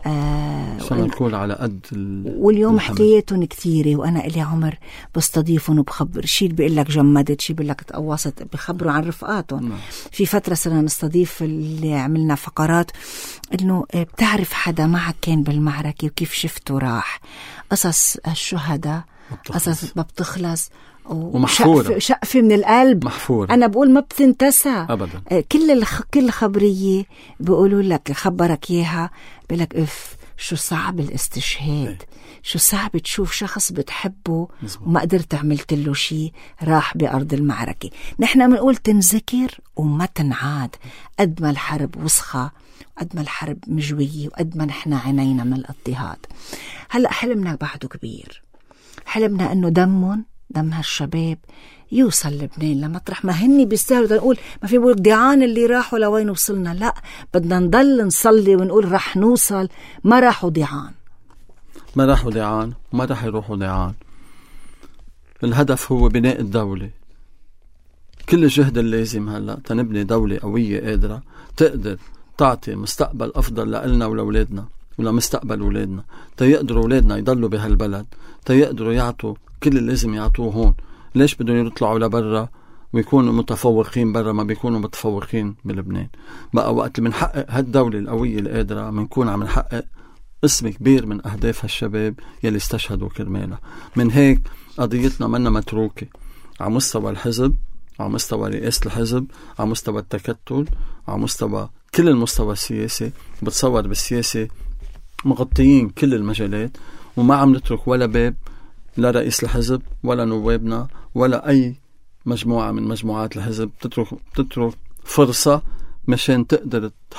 عشان نكون على قد واليوم حكاياتهم كثيرة، وأنا إلي عمر بستضيفهم وبخبر، شي بيقول لك جمدت، شي بيقول لك تقوصت، بخبروا عن رفقاتهم. في فترة صرنا نستضيف اللي عملنا فقرات إنه بتعرف حدا معك كان بالمعركة وكيف شفته راح. قصص الشهداء قصص ما بتخلص ومحفورة، شقفة من القلب محفورة. أنا بقول ما بتنتسى أبدا. كل خبرية بيقولوا لك خبرك إياها بيقولك إف شو صعب الاستشهاد، شو صعب تشوف شخص بتحبه وما قدرت عملت له شي راح بأرض المعركة. نحن بنقول تنذكر وما تنعاد. قد ما الحرب وسخة، قد ما الحرب مجوية، وقد ما نحن عينينا من الاضطهاد. هلأ حلمنا بعده كبير، حلمنا أنه دم هالشباب يوصل لبنان لمطرح ما هني بيستاهلوا. نقول ما في بقول ضيعان اللي راحوا لوين وصلنا، لا، بدنا نضل نصلي ونقول رح نوصل. ما راحوا ضيعان، ما راحوا ضيعان، وما راح يروحوا ضيعان. الهدف هو بناء الدولة. كل الجهد اللازم هلأ تنبني دولة قوية قادرة تقدر تعطي مستقبل أفضل لنا ولأولادنا ولمستقبل أولادنا، تيقدروا أولادنا يضلوا بهالبلد، تيقدروا يعطوا كل اللي لازم يعطوه هون. ليش بدهم يطلعوا لبرا ويكونوا متفوقين برا ما بيكونوا متفوقين بلبنان؟ بقى وقت اللي منحقق هالدولة القوية القادرة منكون عم نحقق اسم كبير من أهداف هالشباب يلي استشهدوا كرمالها. من هيك قضيتنا منا متروكة على مستوى الحزب، على مستوى رئاسة الحزب، على مستوى التكتل، على مستوى كل المستوى السياسي. بتصور بالسياسة مغطيين كل المجالات، وما عم نترك ولا باب لا رئيس الحزب ولا نوابنا ولا أي مجموعة من مجموعات الحزب تترك فرصة مشان تقدر تحط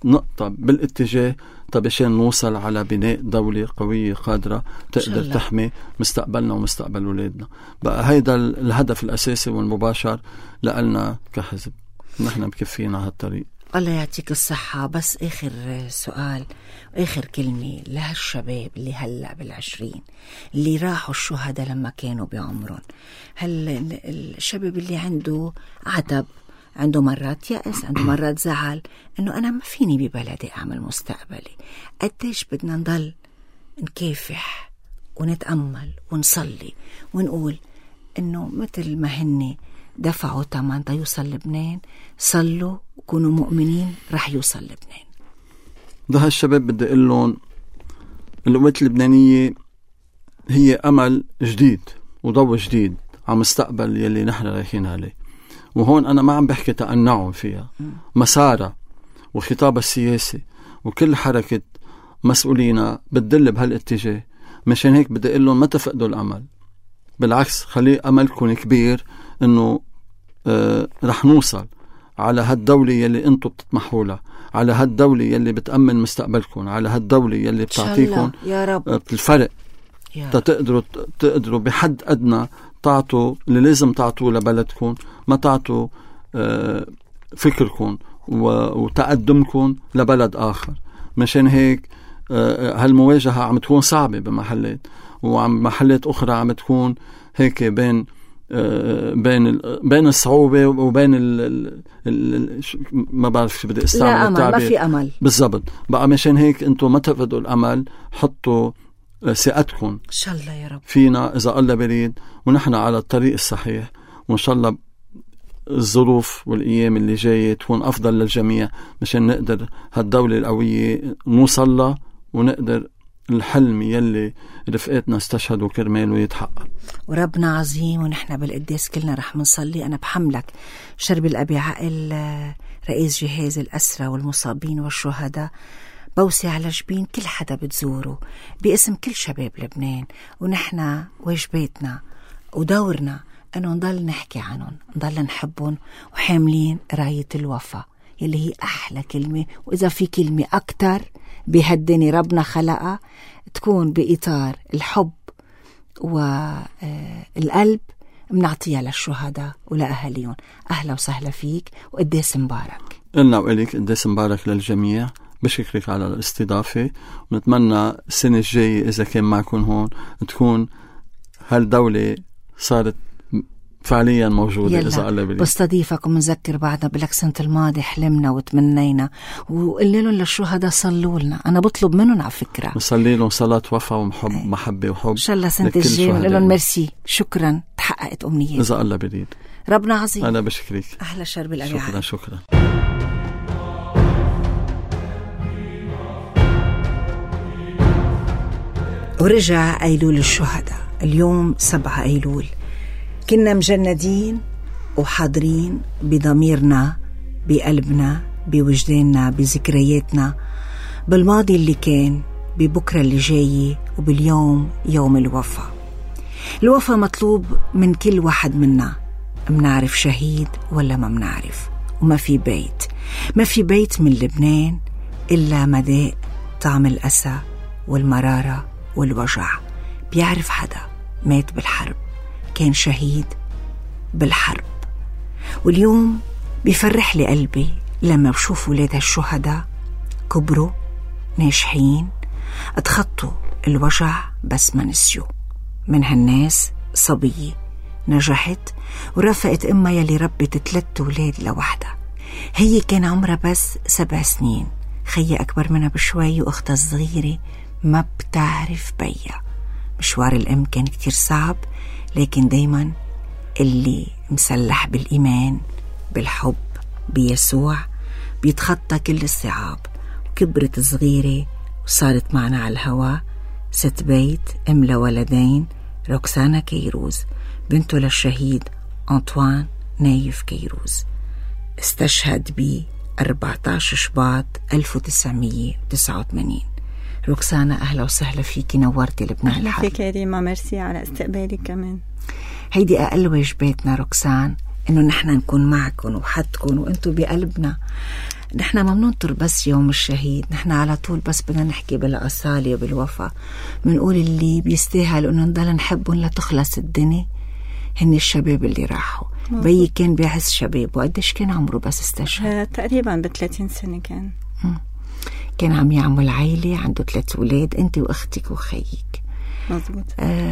نقطة بالاتجاه عشان نوصل على بناء دولة قوية قادرة تقدر تحمي مستقبلنا ومستقبل أولادنا. بقى هيدا الهدف الأساسي والمباشر لنا كحزب، نحن مكفينا هالطريق. الله يعطيك الصحة. بس آخر سؤال وآخر كلمة لهالشباب اللي هلأ بالعشرين اللي راحوا الشهداء لما كانوا بعمرهم، هل الشباب اللي عنده عتب، عنده مرات يأس، عنده مرات زعل إنه أنا ما فيني ببلدي أعمل مستقبلي، قديش بدنا نضل نكافح ونتأمل ونصلي ونقول إنه مثل ما هني دفعوا ثمن يوصل لبنان، صلوا وكونوا مؤمنين رح يوصل لبنان. ده هالشباب بدي أقول لهم القوات اللبنانية هي أمل جديد وضوء جديد على مستقبل يلي نحن رايحين عليه. وهون أنا ما عم بحكي تقنعهم فيها، مسارة وخطابة السياسي وكل حركة مسؤولين بتدل بهالاتجاه. مشان هيك بدي أقول لهم ما تفقدوا الأمل، بالعكس خلي أملكم كبير إنه رح نوصل على هالدولة يلي أنتم بتطمحوا لها، على هالدولة يلي بتأمن مستقبلكم، على هالدولة يلي بتعطيكم يا رب الفرق تقدروا بحد أدنى تعطوا اللي لازم تعطوه لبلدكم، ما تعطوا فكركم وتقدمكم لبلد آخر. مشان هيك هالمواجهة عم تكون صعبة بمحلات، ومحلات أخرى عم تكون هيك بين الصعوبة وبين ما بعرف شو بدي استعمل التعبير، ما في أمل بالضبط. بقى مشان هيك أنتم ما تفقدوا الأمل، حطوا ثقتكم إن شاء الله يا رب فينا إذا الله بريد، ونحن على الطريق الصحيح، وإن شاء الله الظروف والأيام اللي جاية تكون أفضل للجميع مشان نقدر هالدولة القوية نوصل لها، ونقدر الحلم يلي رفقاتنا استشهدوا كرماله يتحقق. وربنا عظيم، ونحن بالقداس كلنا رح منصلي. أنا بحملك شرب الأبي عقل رئيس جهاز الأسرى والمصابين والشهداء، بوسي على جبين كل حدا بتزوره باسم كل شباب لبنان، ونحن واجباتنا ودورنا أنه نضل نحكي عنهم، نضل نحبهم، وحاملين راية الوفا يلي هي أحلى كلمة. وإذا في كلمة أكتر بهالدنيا ربنا خلقها تكون بإطار الحب والقلب، منعطيها للشهداء ولأهاليهم. أهلا وسهلا فيك، وقداس مبارك إلنا وإليك. قداس مبارك للجميع. بشكرك على الاستضافة، ونتمنى السنة الجاية إذا كان معكم هون تكون هالدولة صارت فعليا موجودة. إذا الله بريد بستضيفك ومنذكر بعدنا بالأكسنة الماضي حلمنا وتمنينا وقلنا لهم للشهداء صلوا لنا. أنا بطلب منهم على فكرة نصلي لهم صلاة وفا ومحبة وحب إن شاء الله سنة الجاية، ونقول لهم ميرسي، شكرا، تحققت أمنياتي إذا الله بريد. ربنا عظيم. أنا بشكرك. أهلا شرب الأبي. شكرا. ورجع أيلول الشهداء اليوم 7 أيلول. كنا مجندين وحاضرين بضميرنا، بقلبنا، بوجداننا، بذكرياتنا، بالماضي اللي كان، ببكرة اللي جاي، وباليوم يوم الوفا. الوفا مطلوب من كل واحد منا، منعرف شهيد ولا ما منعرف. وما في بيت من لبنان إلا مداء طعم الأسى والمرارة والوجع. بيعرف حدا مات بالحرب، كان شهيد بالحرب. واليوم بيفرح لي قلبي لما بشوف ولاد الشهداء كبروا ناجحين، اتخطوا الوجع بس ما نسيوا. من هالناس صبية نجحت ورفقت أمها يلي ربت 3 ولاد لوحدها. هي كان عمرها بس 7 سنين، خيها أكبر منها بشوي، وأختها الصغيرة ما بتعرف بيها. مشوار الأم كان كتير صعب، لكن دايما اللي مسلح بالإيمان بالحب بيسوع بيتخطى كل الصعاب. وكبرت صغيرة وصارت معنا على الهوا، 6 بيت، أم لولدين، روكسانا كيروز، بنته للشهيد أنطوان نايف كيروز، استشهد ب 14 شباط 1989. روكسانا أهلا وسهلا فيكي، نورتي لبنان. أهلا فيك يا ريما، ميرسي على استقبالك كمان. هيدي أقل واجباتنا روكسان، إنه نحن نكون معكم وحدكم وإنتوا بقلبنا. نحن ما بننطر بس يوم الشهيد، نحن على طول بس بدنا نحكي بالأصالة وبالوفا، بنقول اللي بيستاهل إنه نضل نحبهم لتخلص الدنيا هن الشباب اللي راحوا. بيي كان بعز شباب، وقديش كان عمره بس استشهد؟ تقريبا ب30 سنة كان عم يعمل عائلة، عنده 3 أولاد، أنت وأختك وخيك. مزبوط.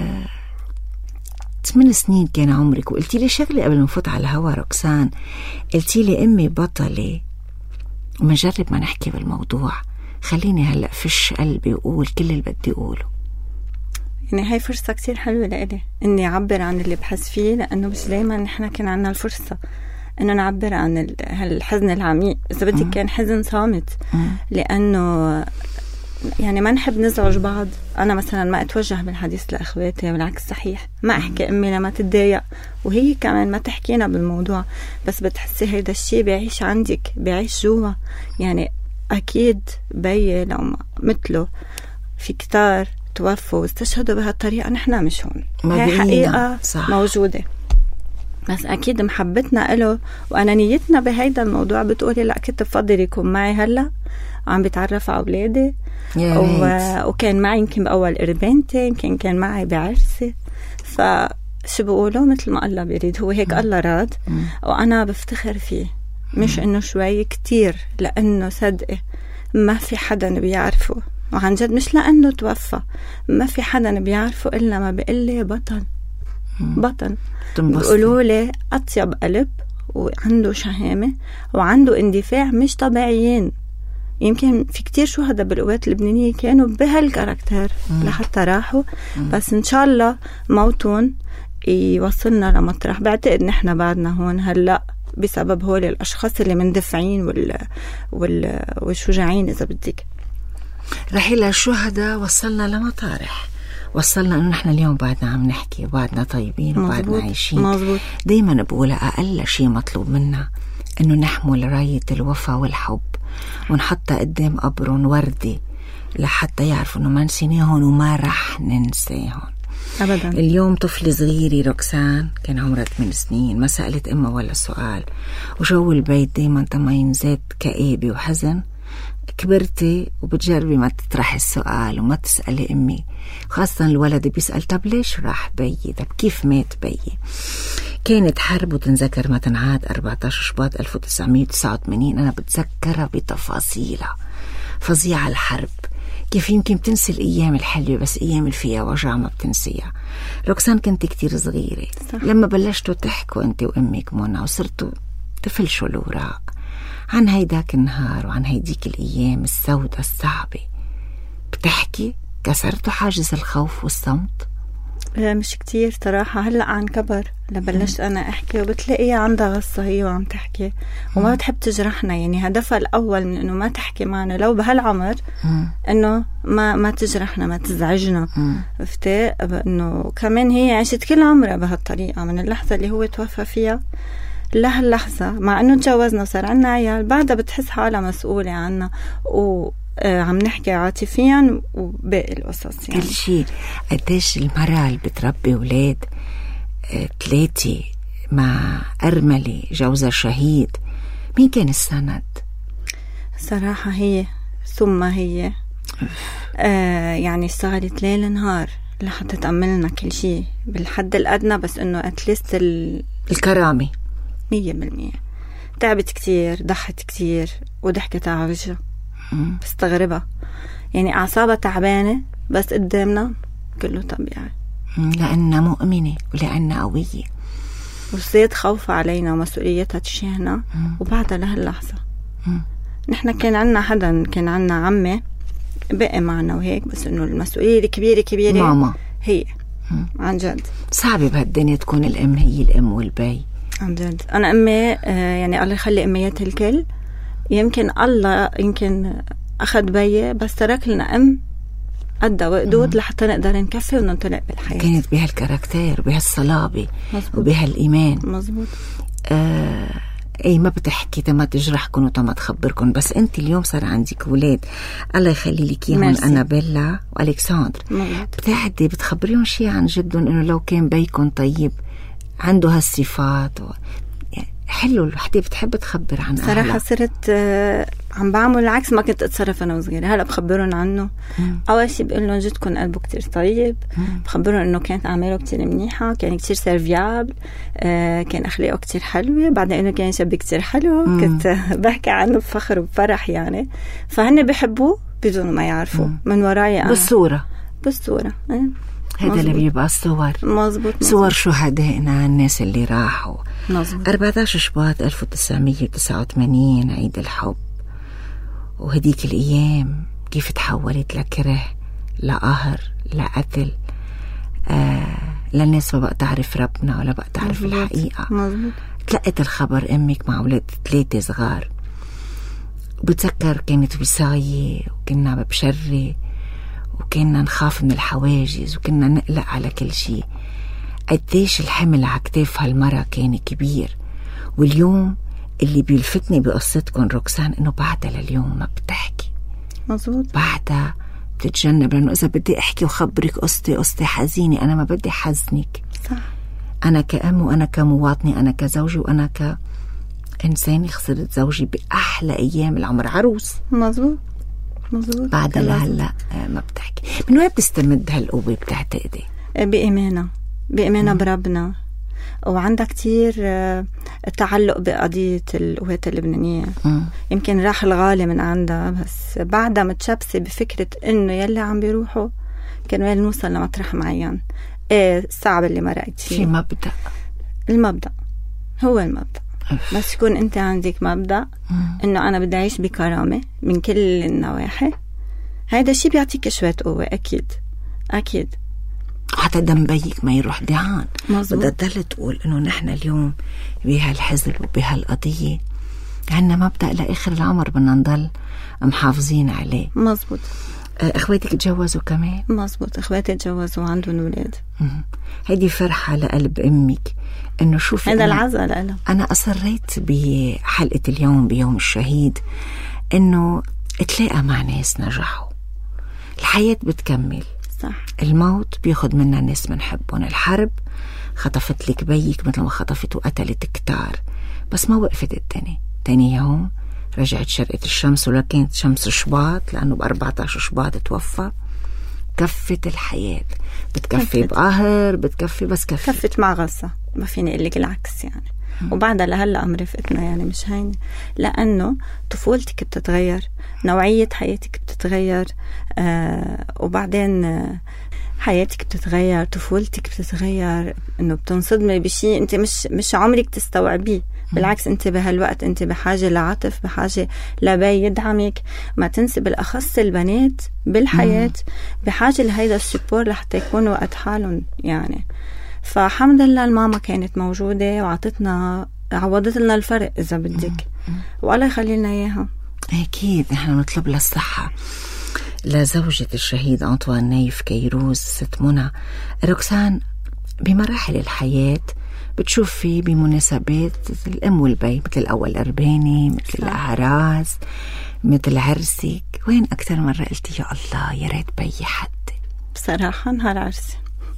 8 سنين كان عمرك، وقلتي لي شغلة قبل ما نفوت على الهوا روكسان، قلتي لي أمي بطلة، ومنجرب ما نحكي بالموضوع. خليني هلأ فش قلبي وقول كل اللي بدي أقوله. يعني هاي فرصة كتير حلوة لإلي إني أعبر عن اللي بحس فيه، لأنه مش دايما نحن كان عنا الفرصة إنه نعبر عن هالحزن العميق. إذا بدك كان حزن صامت، لأنه يعني ما نحب نزعج بعض. أنا مثلا ما أتوجه بالحديث لأخواتي، بالعكس صحيح ما أحكي أمي لما تتضايق، وهي كمان ما تحكينا بالموضوع، بس بتحسي هيدا الشيء بيعيش عندك، بيعيش جوا. يعني أكيد بي لو مثله في كتار توفوا واستشهدوا بهالطريقة، نحن مش هون. هي حقيقة صح. موجودة، بس أكيد محبتنا له وأنانيتنا بهيدا الموضوع بتقولي لا، كنت بفضل يكون معي هلأ عم بتعرف على أولادي، وكان معي يمكن بأول قربانتي، يمكن كان معي بعرسي. فشو بقوله مثل ما الله بيريد، هو هيك الله راد، وأنا بفتخر فيه، مش إنه شوي كتير، لأنه صدقي ما في حدا بيعرفه، وعن جد مش لأنه توفى، ما في حدا بيعرفه إلا ما بيقلي بطل. بطل بيقولوا لي أطيب قلب، وعنده شهامة وعنده اندفاع مش طبيعيين. يمكن في كتير شهداء بالقوات اللبنانية كانوا بهالكاركتر لحتى راحوا، بس إن شاء الله موتون يوصلنا لمطرح. بعتقد نحن بعدنا هون هلأ بسبب هول الأشخاص اللي مندفعين والشجاعين إذا بدك. رحيل الشهداء وصلنا لمطارح، وصلنا إنه نحن اليوم بعدنا عم نحكي، وبعدنا طيبين، وبعدنا عايشين. دايما بقول أقل شيء مطلوب منا إنه نحمل راية الوفا والحب، ونحطها قدام قبرهم وردي لحتى يعرفوا إنه ما نسيناهم وما رح ننساهم أبدا. اليوم طفل صغيرة روكسان كان عمرها 8 سنين، ما سألت أمها ولا سؤال، وجو البيت دايما تما ينزاد كآبة وحزن. كبرتي وبتجربي ما تطرحي السؤال وما تسألي أمي، خاصة الولد بيسأل طب ليش راح بيي، طب كيف مات بيي. كانت حرب وتنذكر ما تنعاد 14 شباط 1989، أنا بتذكرها بتفاصيلها. فظيعة الحرب، كيف يمكن بتنسي الأيام الحلوة، بس أيام اللي فيها وجع ما بتنسيها. روكسان كنت كتير صغيرة صح. لما بلشتوا تحكوا أنت وأمك منى وصرتوا تفلشوا الوراق عن هيداك النهار وعن هيديك الأيام السوداء الصعبة، بتحكي كسرتوا حاجز الخوف والصمت؟ مش كتير صراحة. هلأ عن كبر لبلشت أنا أحكي، وبتلاقيها عندها غصة هي وعم تحكي، وما بتحب تجرحنا. يعني هدفها الأول من إنه ما تحكي معنا لو بهالعمر، إنه ما تجرحنا، ما تزعجنا. فتي إنه كمان هي عاشت كل عمرها بهالطريقة، من اللحظة اللي هو توفى فيها لهاللحظة، مع إنه تجوزنا وصار عنا عيال، بعدها بتحس حالها مسؤولة عنا عم نحكي عاطفيا وباقي القصص. يعني كل شيء. قديش المرأة اللي بتربي أولاد 3 مع أرملة جوزها شهيد، مين كان السند؟ صراحة هي، ثم هي يعني اشتغلت ليل نهار لحتى تأملنا كل شيء بالحد الأدنى، بس إنه أتليست الكرامة 100%. تعبت كتير، ضحت كتير، وضحكت على وجهها بستغربها. يعني أعصابها تعبانة، بس قدامنا كله طبيعي، لأنها مؤمنة ولأنها قوية، وزيد خوفها علينا ومسؤوليتها تشيهنا. وبعدها لهاللحظة نحن كان عنا حدا، كان عنا عمي بقى معنا وهيك، بس إنه المسؤولية الكبيرة ماما هي. عن جد صعبة بهالدنيا تكون الأم هي الأم والبي. عن جد أنا أمي يعني الله يخلي أميات الكل، يمكن الله أخذ بيي، بس ترك لنا أم قدها وقدود لحتى نقدر نكفي وننطلق بالحياة. كانت بهالكاركتير وبهالصلابة وبهالإيمان. مزبوط. أي ما بتحكي تما تجرحكن وتما تخبركن، بس أنت اليوم صار عندك ولاد الله يخلي لك إياهم، أنابيلا وألكسندر، بتعدي بتخبريهم شيء عن جدهم، إنه لو كان بيكن طيب عنده هالصفات حلو الوحدة بتحب تخبر عنه. صراحة صرت عم بعمل العكس ما كنت أتصرف أنا وصغيرة. هلأ بخبرهم عنه. أول شيء بقول لهم جدكم قلبه كتير طيب. بخبرهم إنه كانت أعماله كتير منيحة، كان كتير سيرفيابل، كان أخلاقه كتير حلوة، بعدين إنه كان شاب كتير حلو. كنت بحكي عنه بفخر وبفرح يعني. فهن بيحبوه بدون ما يعرفوا من وراي أنا. بالصورة هذا اللي بيبقى الصور. مظبوط. صور شهدائنا، الناس اللي راحوا. مظبوط. 14 شباط 1989 عيد الحب، وهديك الأيام كيف تحولت لكره، لقهر، لقتل، للناس ما بقى تعرف ربنا ولا بقى تعرف الحقيقة. مظبوط. تلقت الخبر أمك مع أولاد 3 صغار، وبتذكر كانت وصاية وكنا بشري وكنا نخاف من الحواجز وكنا نقلق على كل شيء. قديش الحمل على كتاف هالمرة كان كبير. واليوم اللي بيلفتني بقصتكم روكسان إنه بعدها لليوم ما بتحكي. مظبوط. بعدها بتتجنب، لأنه إذا بدي أحكي وخبرك قصتي حزينة، أنا ما بدي حزنك. صح. أنا كأم وأنا كمواطنة، أنا كزوجي وأنا كإنساني خسرت زوجي بأحلى أيام العمر، عروس. مظبوط. بعدها لهلا ما بتحكي. من وين بتستمد هالقوة بتعتقدي؟ بإيماننا بربنا، وعندها كتير تعلق بقضية القوات اللبنانية. يمكن راح الغالي من عندها، بس بعدها متشبسة بفكرة إنه يلي عم بيروحوا كانوا يلي نوصل لمطرح معين. الصعب اللي مرقت فيه. في مبدأ. المبدأ هو المبدأ. بس يكون أنت عندك مبدأ إنه أنا بدي أعيش بكرامة من كل النواحي، هذا الشيء بيعطيك شوية قوة. أكيد حتى دم بيك ما يروح دعان. بدها تضل تقول إنه نحن اليوم بهالحزب وبهالقضية عنا مبدأ لآخر العمر بدنا نضل محافظين عليه. مظبوط. أخواتك تجوزوا كمان؟ مظبوط، أخواتي تجوزوا وعندهم أولاد. هيدي فرحة لقلب أمك إنه شوفي هذا العزة لأله. أنا أصريت بحلقة اليوم بيوم الشهيد إنه اتلاقى مع ناس نجحوا. الحياة بتكمل. صح. الموت بياخد منا ناس منحبهم. الحرب خطفت لك بيك مثل ما خطفت وقتلت كتار، بس ما وقفت الدنيا. تاني يوم رجعت شرقت الشمس، ولا كانت شمس شباط لأنه ب14 شباط توفى. كفت الحياة، بتكفي بقهر، بتكفي بس كفت مع غصة، ما فيني أقول لك العكس يعني. وبعدها لهلا أمر رفقتنا يعني مش هينة، لأنه طفولتك بتتغير، نوعية حياتك بتتغير، وبعدين حياتك بتتغير، طفولتك بتتغير، إنه بتنصدمي بشيء أنت مش عمرك تستوعبيه. بالعكس أنت بهالوقت أنت بحاجة لعطف، بحاجة لبي يدعمك. ما تنسي بالأخص البنات بالحياة بحاجة لهيدا السبور لحتى يكونوا قد حالهم يعني. فحمد لله الماما كانت موجودة وعطتنا، عوضت لنا الفرق إذا بدك، والله يخلي لنا إياها. أكيد نحن نطلب لها الصحة لزوجة الشهيد أنطوان نايف كيروز ست منى. روكسان، بمراحل الحياة بتشوفي بمناسبات الأم والبي، مثل الأول أرباني، مثل الأعراس، مثل عرسك، وين أكتر مرة قلتي يا الله يا ريت بي حد؟ بصراحة نهار عرسي.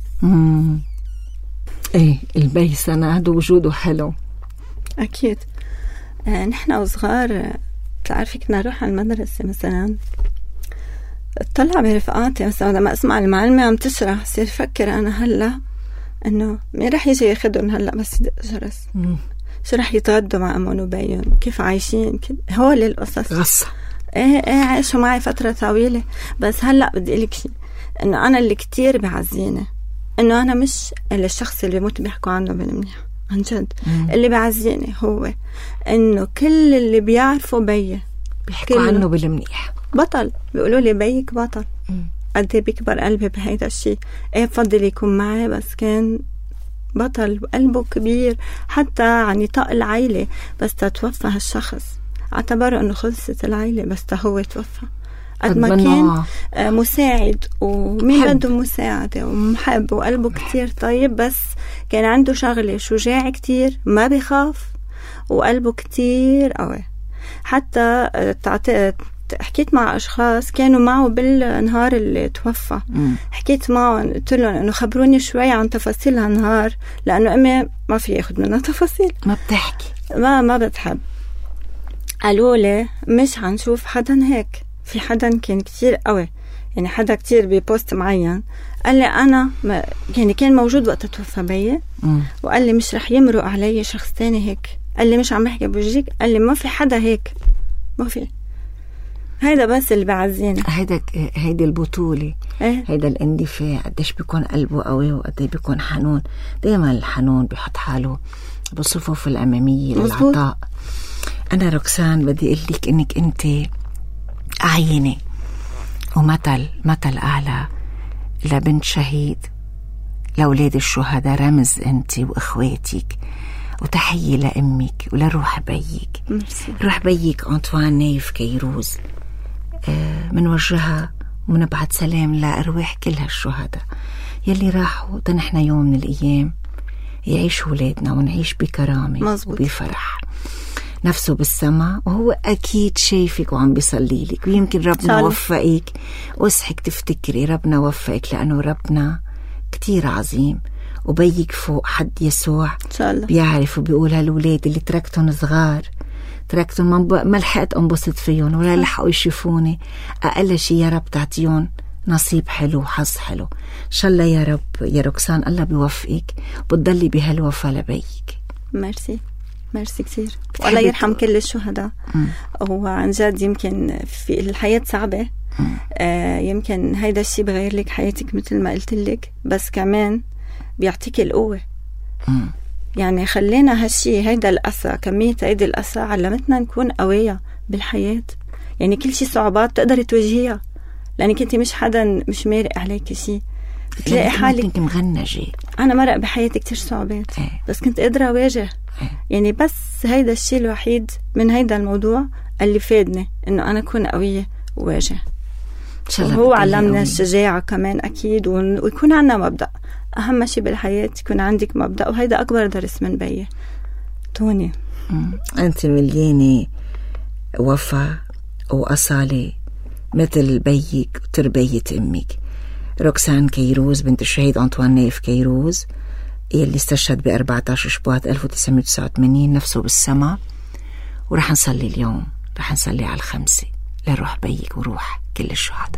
ايه البي سند وجوده حلو. أكيد. نحن وصغار بتعرفي كنا نروح على المدرسة مثلا، اطلع برفقاتي مثلا لما أسمع المعلمة عم تشرح صير فكر أنا هلا إنه مين رح يجي ياخدهم هلا بس يدق جرس، شو رح يتغدوا مع أمهم وبيهم، كيف عايشين هول القصص. غصة. ايه عايشوا معي فترة طويلة. بس هلا بدي لك شيء، إنه أنا اللي كتير بعزيني إنه أنا مش الشخص اللي بيموت بيحكوا عنه بالمنيح، عن جد. اللي بعزيني هو إنه كل اللي بيعرفوا بي بيحكوا عنه بالمنيح. بطل، بيقولوا لي بيك بطل. قد بيكبر قلبي بهيدا الشيء. ايه بفضل يكون معي، بس كان بطل، قلبه كبير حتى عن نطاق العيلة. بس تتوفى هالشخص اعتبروا انه خلصت العيلة، بس هو توفى. قد ما كان مساعد ومين بده مساعدة ومحب وقلبه كتير طيب، بس كان عنده شغلة، شجاع كتير، ما بيخاف، وقلبه كتير قوي. حتى حكيت مع أشخاص كانوا معه بالنهار اللي توفى. حكيت معهم قلت لهم إنه خبروني شوي عن تفاصيل هالنهار، لأنه أمي ما في ياخد منها تفاصيل، ما بتحكي. ما بتحب. قالوا لي مش هنشوف حدا هيك. في حدا كان كتير قوي، يعني حدا كتير ببوست معين، قال لي أنا يعني كان موجود وقت توفى بيي، وقال لي مش رح يمرق علي شخص تاني هيك. قال لي مش عم بحكي بوجهك، قال لي ما في حدا هيك، ما في. هيدا بس اللي بعزينا، هيدي البطولة، هيدا الاندفاع، قديش بيكون قلبه قوي وقديش بيكون حنون. دايما الحنون بيحط حاله بالصفوف الأمامية للعطاء. أنا روكسان بدي أقول لك إنك أنت عينة ومثل أعلى لبنت شهيد، لأولاد الشهداء رمز أنت وإخواتك، وتحية لأمك ولروح بيك. روح بيك أنطوان نايف كيروز. منوجهها ومنبعت سلام لأرواح كل هالشهداء يلي راحوا، نحن يوم من الأيام يعيش ولادنا ونعيش بكرامة وبفرح. نفسه بالسماء وهو أكيد شايفك وعم بيصلي لك، ويمكن ربنا وفقك واصحك تفتكري ربنا وفقك، لأنه ربنا كتير عظيم، وبيك فوق حد يسوع بيعرف وبيقول هالولاد اللي تركتهم صغار، تركتهم ما لحقت انبسط فيهم ولا لحقوا يشوفوني، أقل شي يا رب تعطيهم نصيب حلو وحظ حلو. إن شاء الله يا رب يا روكسان الله بيوفقك وبتضلي بهالوفا لبيك. ميرسي كتير، والله يرحم كل الشهداء. هو عن جد يمكن في الحياة صعبة، يمكن هيدا الشيء بغير لك حياتك مثل ما قلت لك، بس كمان بيعطيك القوة. يعني خلينا هالشي، هيدا الأسى، كمية هيدا الأسى علمتنا نكون قوية بالحياة. يعني كل شي صعوبات تقدري تواجهيها، لأنك انت مش حدا مش مارق عليك شي، بتلاقي حالك كنت مغنجة. أنا مرق بحياتي كتير صعوبات، بس كنت قادرة أواجه. يعني بس هيدا الشيء الوحيد من هيدا الموضوع اللي فادني إنه أنا أكون قوية وواجه. وهو علمنا الشجاعة كمان أكيد، ويكون عنا مبدأ. أهم شيء بالحياة يكون عندك مبدأ، وهيدا أكبر درس من بيي توني. أنت مليانة وفا وأصالة مثل بيك وتربية أمك. روكسان كيروز بنت الشهيد أنطوان نايف كيروز يلي استشهد ب14 شباط 1989 نفسه بالسماء. ورح نصلي اليوم، رح نصلي على 5 لروح بيك وروح كل الشهداء.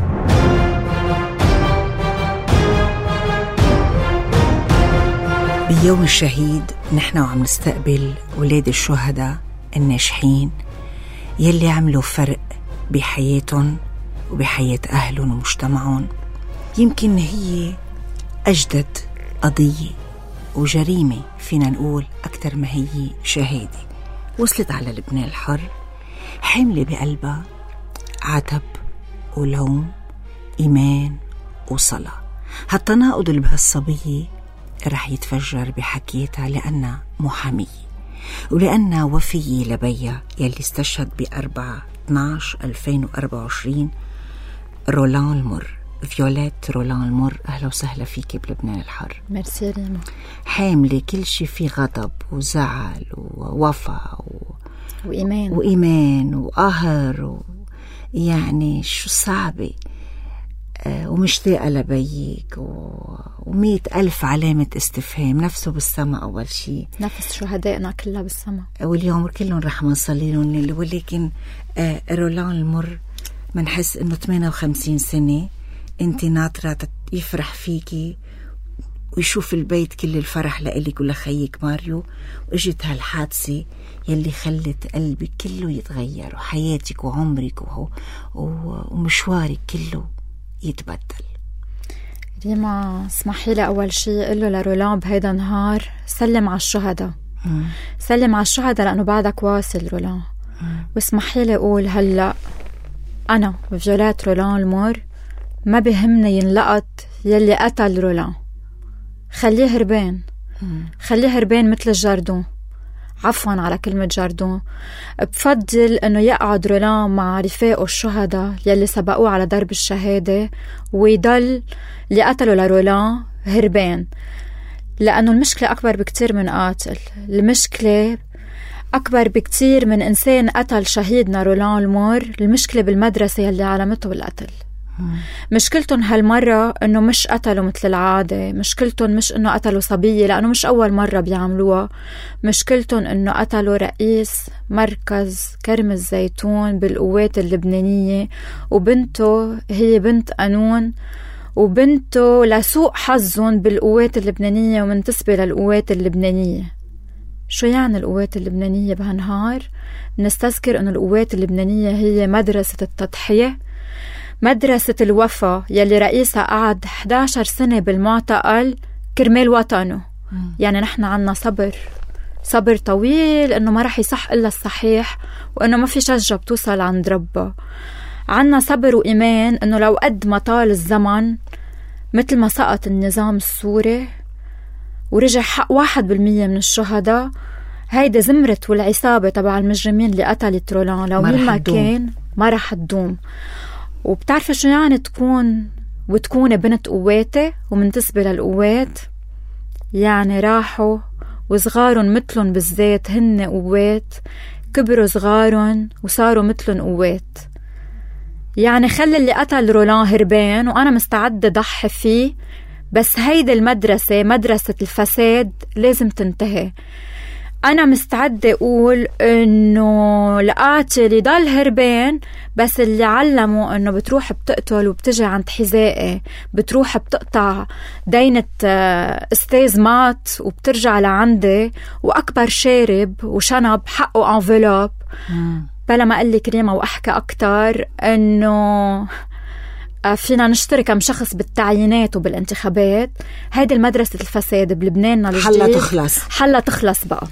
بيوم الشهيد نحن وعم نستقبل ولاد الشهداء الناجحين يلي عملوا فرق بحياتهم وبحياة أهلهم ومجتمعهم. يمكن هي أجدد قضية وجريمة فينا نقول أكتر ما هي شهادة وصلت على لبنان الحر، حاملة بقلبها عتب ولوم، إيمان وصلاة. هالتناقض اللي بهالصبية رح يتفجر بحكيتها لأنها محامية ولأنها وفية لبيها يلي استشهد ب4/12/2024 رولان المر. فيوليت رولان المر، أهلا وسهلا فيكي بلبنان الحر. ميرسي ريما. حاملة كل شي فيه غضب وزعل ووفا وإيمان وقهر يعني شو صعبة، ومشتاقة لبيك 100,000 علامة استفهام. نفسه بالسماء أول شي، نفس شهدائنا كلها بالسماء، واليوم كلهم رح نصلي لهم. ولكن رولان المر منحس إنه 58 سنة انت ناطرة يفرح فيكي ويشوف البيت كل الفرح لإلك ولخيك ماريو، واجت هالحادثة يلي خلت قلبك كله يتغير وحياتك وعمرك ومشوارك كله يتبدل. ريما اسمحي لي أول شيء قل له لرولان بهيدا النهار سلم على الشهداء، سلم على الشهداء لأنه بعدك واصل رولان. واسمحي لي أقول هلأ أنا فيوليت رولان المر ما بهمني ينلقط يلي قتل رولان، خليه هربان، خليه هربان مثل الجاردون. عفوا على كلمة جاردون، بفضل انه يقعد رولان مع رفاقه الشهداء يلي سبقوه على درب الشهادة ويضل اللي قتلوا لرولان هربان، لأنه المشكلة أكبر بكتير من قاتل، المشكلة أكبر بكتير من إنسان قتل شهيدنا رولان المر. المشكلة بالمدرسة يلي علمته بالقتل، مشكلتهم هالمرة إنه مش قتلوا مثل العادة، مشكلتهم مش إنه قتلوا صبية لأنه مش أول مرة بيعملوها، مشكلتهم إنه قتلوا رئيس مركز كرم الزيتون بالقوات اللبنانية، وبنته هي بنت قانون، وبنته لسوء حظهم بالقوات اللبنانية ومنتسبة للقوات اللبنانية. شو يعني القوات اللبنانية بهالنهار؟ نستذكر إنه القوات اللبنانية هي مدرسة التضحية، مدرسة الوفا يلي رئيسها قعد 11 سنة بالمعتقل كرمال وطنه. يعني نحن عنا صبر طويل إنه ما رح يصح إلا الصحيح، وإنه ما في شجرة بتوصل عند ربها. عنا صبر وإيمان إنه لو قد ما طال الزمن مثل ما سقط النظام السوري ورجع حق 1% من الشهداء، هيدا زمرت والعصابة تبع المجرمين اللي قتلت رولان لو مين ما كان ما رح تدوم. وبتعرف شو يعني تكون بنت قواتي ومنتسبة للقوات؟ يعني راحوا وصغارهم مثلهم بالذات هن قوات، كبروا صغارهم وصاروا مثلهم قوات. يعني خلي اللي قتل رولان هربان وأنا مستعدة ضحي فيه، بس هيدا المدرسة مدرسة الفساد لازم تنتهي. أنا مستعدة أقول إنه القاتل يضل هربان، بس اللي علموا إنه بتروح بتقتل وبتجي عند حذائي، بتروح بتقطع دينة أستاذ مات وبترجع لعندي، وأكبر شارب وشنب حقه أنفلوب. بلا ما قال لي كريمة وأحكي أكتر إنه فينا نشترك كم شخص بالتعيينات وبالانتخابات. هيدي المدرسة الفساد بلبناننا الجديد حلا تخلص بقى.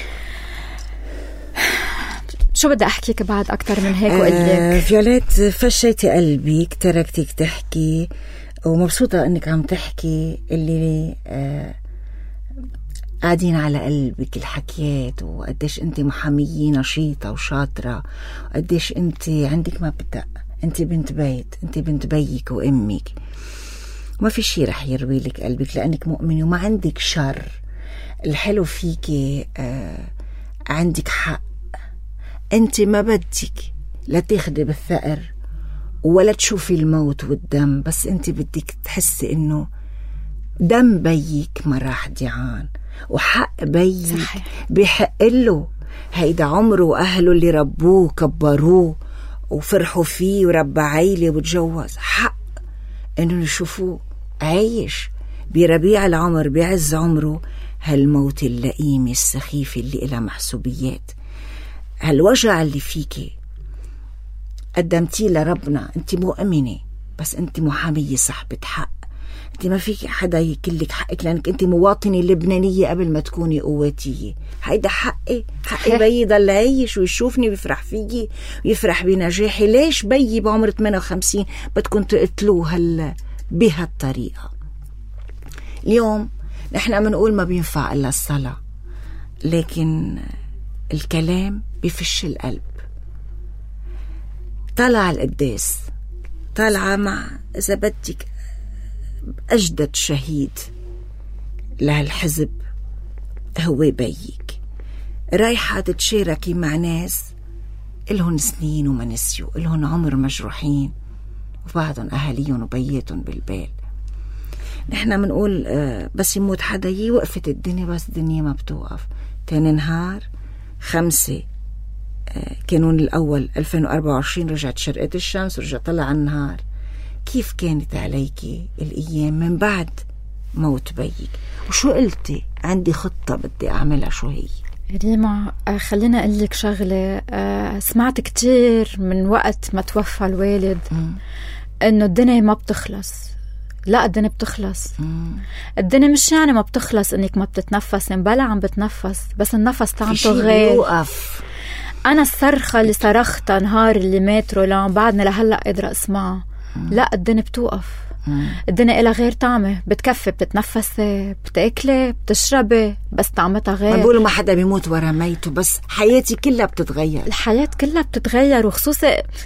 شو بدي أحكيك بعد أكتر من هيك وقلك؟ فيوليت، فشيتي قلبك، تركتك تحكي، ومبسوطة أنك عم تحكي اللي قاعدين على قلبك الحكيات، وقديش أنت محامية نشيطة وشاطرة، وقديش أنت عندك مبدأ، أنت بنت بيت، أنت بنت بيك وأمك، وما في شي رح يروي لك قلبك لأنك مؤمنة وما عندك شر. الحلو فيكي عندك حق، أنت ما بدك لا تاخدي بالثأر ولا تشوفي الموت والدم، بس أنت بدك تحسي إنه دم بيك ما راح ضيعان، وحق بيك بيحق له. هيدا عمره وأهله اللي ربوه كبروه وفرحوا فيه وربى عيلة وتجوز، حق إنه نشوفوه عايش بربيع العمر بعز عمره هالموت اللئيم السخيف اللي إلها محسوبيات. هالوجع اللي فيكي قدمتيه لربنا، انت مؤمنة، بس انت محامية صاحبة حق، انت ما فيك حدا يكلك حقك لانك انت مواطنة لبنانية قبل ما تكوني قواتية. هيدا حقي بيي ضل عايش ويشوفني ويفرح فيي ويفرح بنجاحي. ليش بيي بعمر 58 بدكم تقتلوه بهالطريقة؟ اليوم نحن منقول ما بينفع إلا الصلاة، لكن الكلام بيفش القلب. طلع القداس، طلع مع إذا بدك أجدد شهيد لهالحزب هو بيك، رايحة تتشاركي مع ناس إلهن سنين وما نسيوا، إلهن عمر مجروحين وبعضهم أهاليهم وبياتهم بالبال. نحن منقول بس يموت حدا وقفت الدنيا، بس الدنيا ما بتوقف. تاني نهار 5 كانون الأول 2024 رجعت شرقت الشمس ورجع طلع النهار. كيف كانت عليكي الأيام من بعد موت بيك؟ وشو قلتي؟ عندي خطة بدي أعملها، شو هي؟ ريما، خلينا أقول لك شغلة. سمعت كتير من وقت ما توفى الوالد إنه الدنيا ما بتخلص. لا، الدنيا بتخلص. الدنيا مش يعني ما بتخلص إنك ما بتتنفس، بلا عم بتنفس، بس النفس تاعمته غير. يوقف. أنا الصرخة اللي صرختها نهار اللي مات رولان بعدنا لهلأ قادرة أسمعها. لا، الدنيا بتوقف. الدنيا إلها غير طعمة، بتكفي، بتتنفسي، بتاكلي، بتشربي، بس طعمتها غير. ما بقولوا ما حدا بيموت ورا ميته، بس حياتي كلها بتتغير. الحياة كلها بتتغير، وخصوصا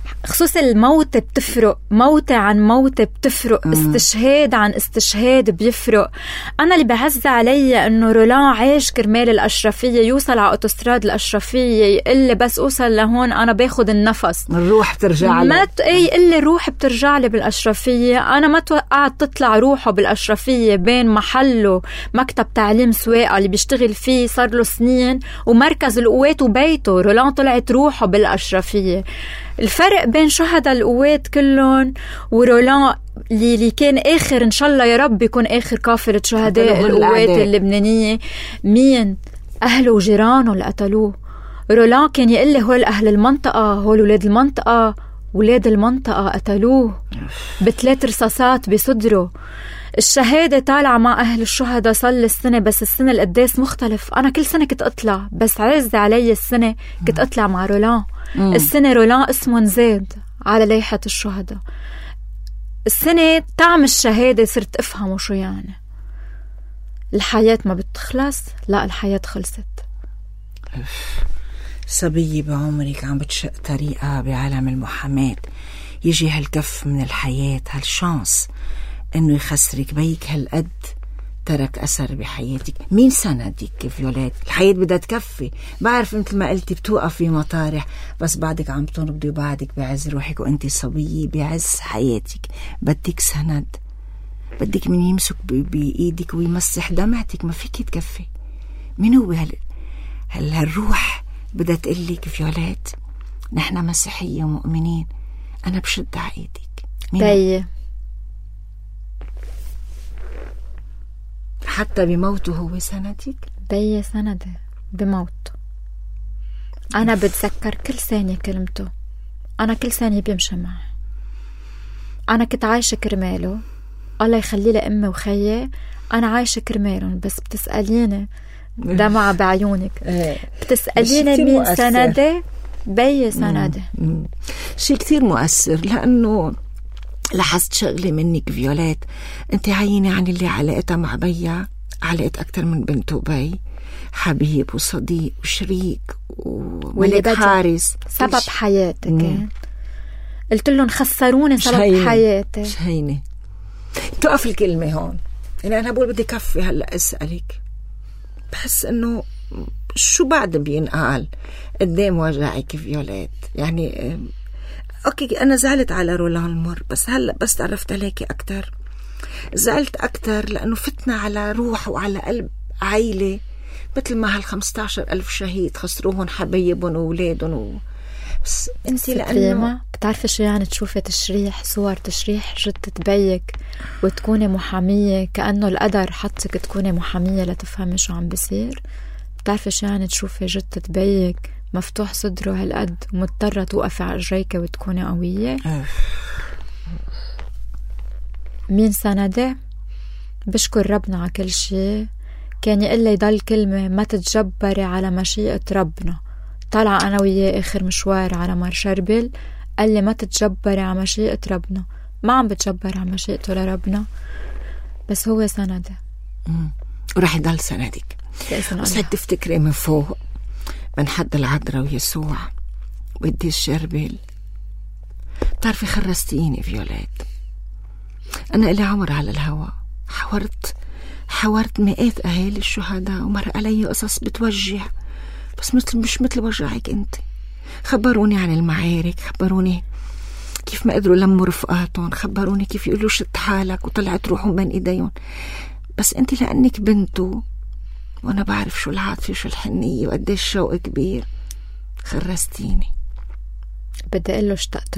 خصوص الموت بتفرق، موت عن موت بتفرق، استشهاد عن استشهاد بيفرق. أنا اللي بعز علي إنه رولان عايش كرمال الأشرفية، يوصل على أوتوستراد الأشرفية يقول بس أوصل لهون أنا باخد النفس، الروح بترجع لي، ما يقول لي الروح بترجع لي بالأشرفية. أنا ما توقعت تطلع روحه بالأشرفية بين محله مكتب تعليم سواقة اللي بيشتغل فيه صار له سنين ومركز القوات وبيته. رولان طلعت روحه بالأشرفية. الفرق بين شهداء القوات كلهم ورولان اللي كان آخر إن شاء الله يا رب يكون آخر كافرة شهداء القوات اللبنانية، مين؟ أهله وجيرانه اللي قتلوه. رولان كان يقول لي هول أهل المنطقة، هول ولاد المنطقة، ولاد المنطقة قتلوه ب3 رصاصات بصدره. الشهادة طالعة مع أهل الشهداء صل السنة، بس السنة القداس مختلف. أنا كل سنة كنت أطلع، بس عز علي السنة كنت أطلع مع رولان. السنة رولان اسمه نزاد على لائحة الشهداء. السنة طعم الشهادة صرت أفهمه شو يعني. الحياة ما بتخلص، لا الحياة خلصت. صبية بعمرك عم بتشق طريقة بعالم المحاماة، يجي هالكف من الحياة، هالشانس انه يخسرك بيك هالقد ترك اثر بحياتك. مين سندك فيولات؟ الحياة بدها تكفي، بعرف مثل ما قلتي بتوقفي مطارح، بس بعدك عم تنبضي وبعدك بعز روحك وانتي صبية بعز حياتك. بدك سند، بدك من يمسك بإيدك ويمسح دمعتك، ما فيك تكفي. مين هو هالروح بدها تقلك فيولات نحن مسيحية ومؤمنين، أنا بشد على إيدك. داي حتى بموته هو سندك؟ داي سندي بموته. أنا بتذكر كل ثانية كلمته، أنا كل ثانية بيمشي معي. أنا كنت عايشة كرماله، الله يخلي لي أمي وخيي، أنا عايشة كرمالهم. بس بتسأليني دمعة بعيونك، بتسأليني مين سندي؟ بي سندي. شيء كتير مؤثر، لأنه لاحظت شغلة منك فيولات، انت عيني عن اللي علاقتها مع بيها علاقت أكتر من بنته بي، حبيب وصديق وشريك وملك حارس، سبب حياتي كان. قلت لهم خسروني سبب حياتي. مش هينة توقف الكلمة هون. يعني أنا بقول بدي كفي هلأ أسألك، بحس إنه شو بعد بينقال قدام وجعك فيولات. يعني أوكي أنا زعلت على رولان المر، بس هلأ بس تعرفت عليكي أكتر، زعلت أكتر لأنه فتنا على روح وعلى قلب عائلة مثل ما هال15,000 شهيد خسروهم حبايبهم وولادهم بس انتي لأنه بتعرفي شو يعني تشوفي تشريح، صور تشريح جدة بيك وتكوني محامية، كأنه القدر حطك تكوني محامية لتفهمي شو عم بيصير. بتعرفي شو يعني تشوفي جدة بيك مفتوح صدره هالقد ومضطرة توقفي على رجليك وتكوني قوية. مين سندي؟ بشكر ربنا على كل شيء. كان يقول لي ضل كلمة، ما تتجبري على مشيئة ربنا. طلع أنا وياه آخر مشوار على مار شربل، قال لي ما تتجبري على مشيئة ربنا. ما عم بتجبر على مشيئته لربنا، بس هو سندي ورح يضل سندك. بس هيك تفتكري من فوق من حد العذراء ويسوع ودي الشربل. بتعرفي خرستيني فيولات، أنا إلي عمر على الهوا، حورت مئات أهالي الشهداء ومر علي قصص بتوجع، بس مش مثل وجعك انت. خبروني عن المعارك، خبروني كيف ما قدروا لموا رفقاتهم، خبروني كيف يقولوا شد حالك وطلعت روحهم بين ايديهم. بس انت لأنك بنته وانا بعرف شو العاطفة وشو الحنية وقديش شوق كبير، خرستيني. بدي اقول له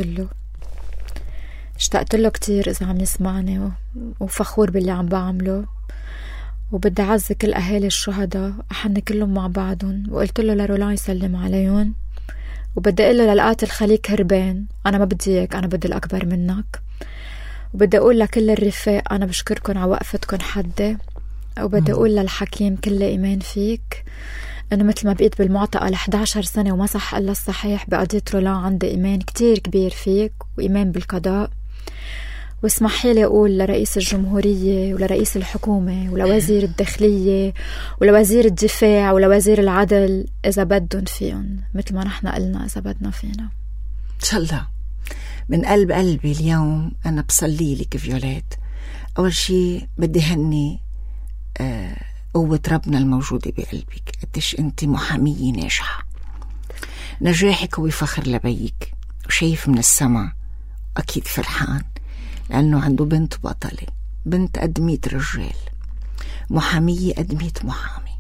اشتقت له كتير اذا عم يسمعني، وفخور باللي عم بعمله، وبدي أعزي كل أهالي الشهداء، أحن كلهم مع بعضهم. وقلت له لرولان يسلم عليهم، وبدي أقول له للقاتل خليك هربان، أنا ما بدي إياك، أنا بدي الأكبر منك. وبدي أقول لكل الرفاق أنا بشكركن على وقفتكن حدي. وبدي أقول للحكيم كل إيمان فيك، إنه مثل ما بقيت بالمعتقل 11 سنة وما صح إلا الصحيح، بقضية رولان عندي إيمان كتير كبير فيك وإيمان بالقضاء. واسمحي لي أقول لرئيس الجمهورية ولرئيس الحكومة ولوزير الداخلية ولوزير الدفاع ولوزير العدل إذا بدهم فيهم مثل ما نحن قلنا إذا بدنا فينا. إن شاء الله من قلب قلبي اليوم أنا بصلي لك فيوليت. أول شي بدي هني قوة ربنا الموجودة بقلبك، قديش أنت محامية ناجحة. نجاحك هو فخر لبيك، وشايف من السما أكيد فرحان لأنه عنده بنت بطلة، بنت قد 100 رجال، محامية قد 100 محامي.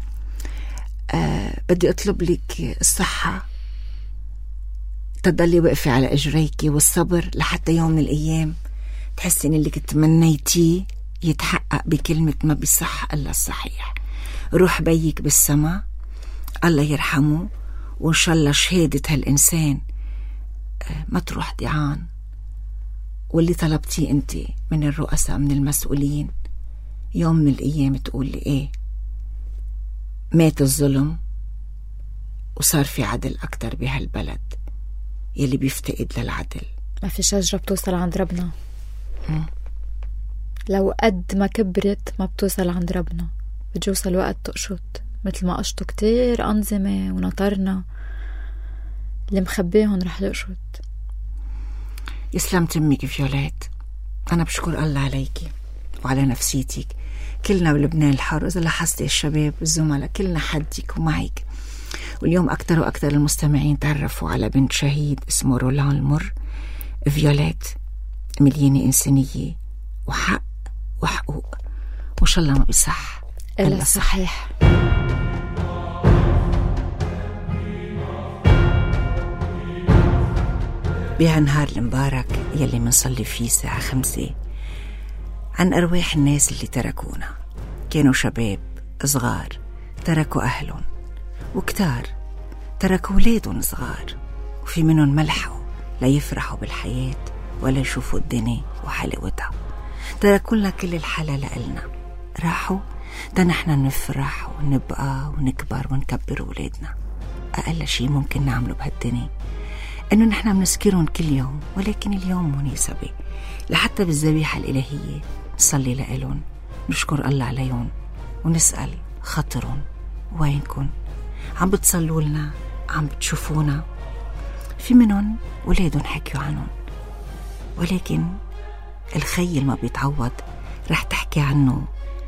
بدي أطلب لك الصحة، تضلي وقفة على أجريك، والصبر لحتى يوم من الأيام تحسي إن اللي تمنيتيه يتحقق بكلمة ما بيصح إلا الصحيح. روح بيك بالسما الله يرحمه، وإن شاء الله شهادة هالإنسان ما تروح ضيعان، واللي طلبتيه أنت من الرؤساء من المسؤولين يوم من الأيام تقول لي إيه، مات الظلم وصار في عدل أكتر بهالبلد يلي بيفتقد للعدل. ما في شجرة بتوصل عند ربنا، لو قد ما كبرت ما بتوصل عند ربنا، بده يوصل وقت تقشط، مثل ما قشطوا كتير أنظمة ونطرنا اللي مخبيهم رح يقشط. يسلم تمك فيوليت، أنا بشكر الله عليكي وعلى نفسيتك. كلنا بلبنان الحر، إذا لاحظتي الشباب الزملاء كلنا حدك ومعك. واليوم أكتر وأكتر المستمعين تعرفوا على بنت شهيد اسمه رولان المر. فيوليت مليانة إنسانية وحق وحقوق، وإن شاء الله ما بيصح إلا صحيح. بهالنهار المبارك يلي منصلي فيه الساعة 5 عن أرواح الناس اللي تركونا، كانوا شباب صغار تركوا أهلهم، وكتار تركوا ولادهم صغار، وفي منهم ملحوا لا يفرحوا بالحياة ولا يشوفوا الدنيا وحلاوتها. تركوا لنا كل الحلا لإلنا، راحوا ده نحن نفرح ونبقى ونكبر ونكبر ولادنا. أقل شيء ممكن نعمله بهالدنيا إنه نحن بنذكرهم كل يوم، ولكن اليوم مناسبة لحتى بالذبيحة الإلهية نصلي لإلهم، نشكر الله عليهم ونسأل خاطرهم. وينكن عم بتصلوا لنا، عم بتشوفونا. في منهم ولادهم حكيوا عنهم، ولكن الخي ما بيتعوض رح تحكي عنه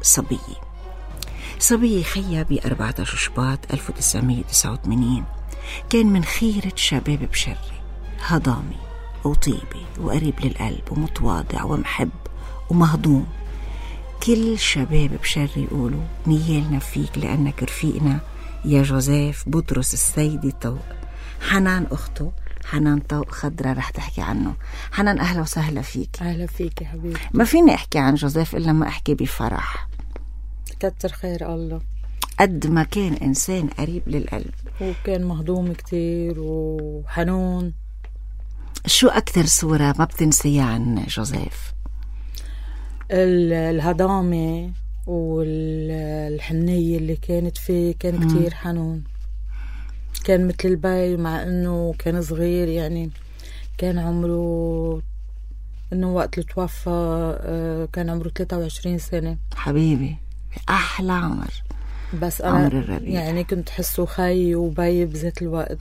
صبية خيا ب 14 شباط 1989. كان من خيرة شباب بشري، هضامي وطيبي وقريب للقلب ومتواضع ومحب ومهضوم. كل شباب بشري يقولوا نيالنا فيك لأنك رفيقنا يا جوزيف بطرس السيدي طوق. حنان أخته حنان طوق خضرة رح تحكي عنه. حنان أهلا وسهلا فيك. أهلا فيك يا حبيبي. ما فيني أحكي عن جوزيف إلا ما أحكي بفرح. كتر خير الله. قد ما كان إنسان قريب للقلب، وكان مهضوم كتير وحنون. شو أكتر صورة ما بتنسيها عن جوزيف؟ الهضامة والحنية اللي كانت فيه. كان كتير حنون، كان مثل البي، مع انه كان صغير، يعني كان عمره انه وقت اللي توفى كان عمره 23 سنة. حبيبي أحلى عمر، بس أنا يعني كنت حسه خي وبي بذات الوقت.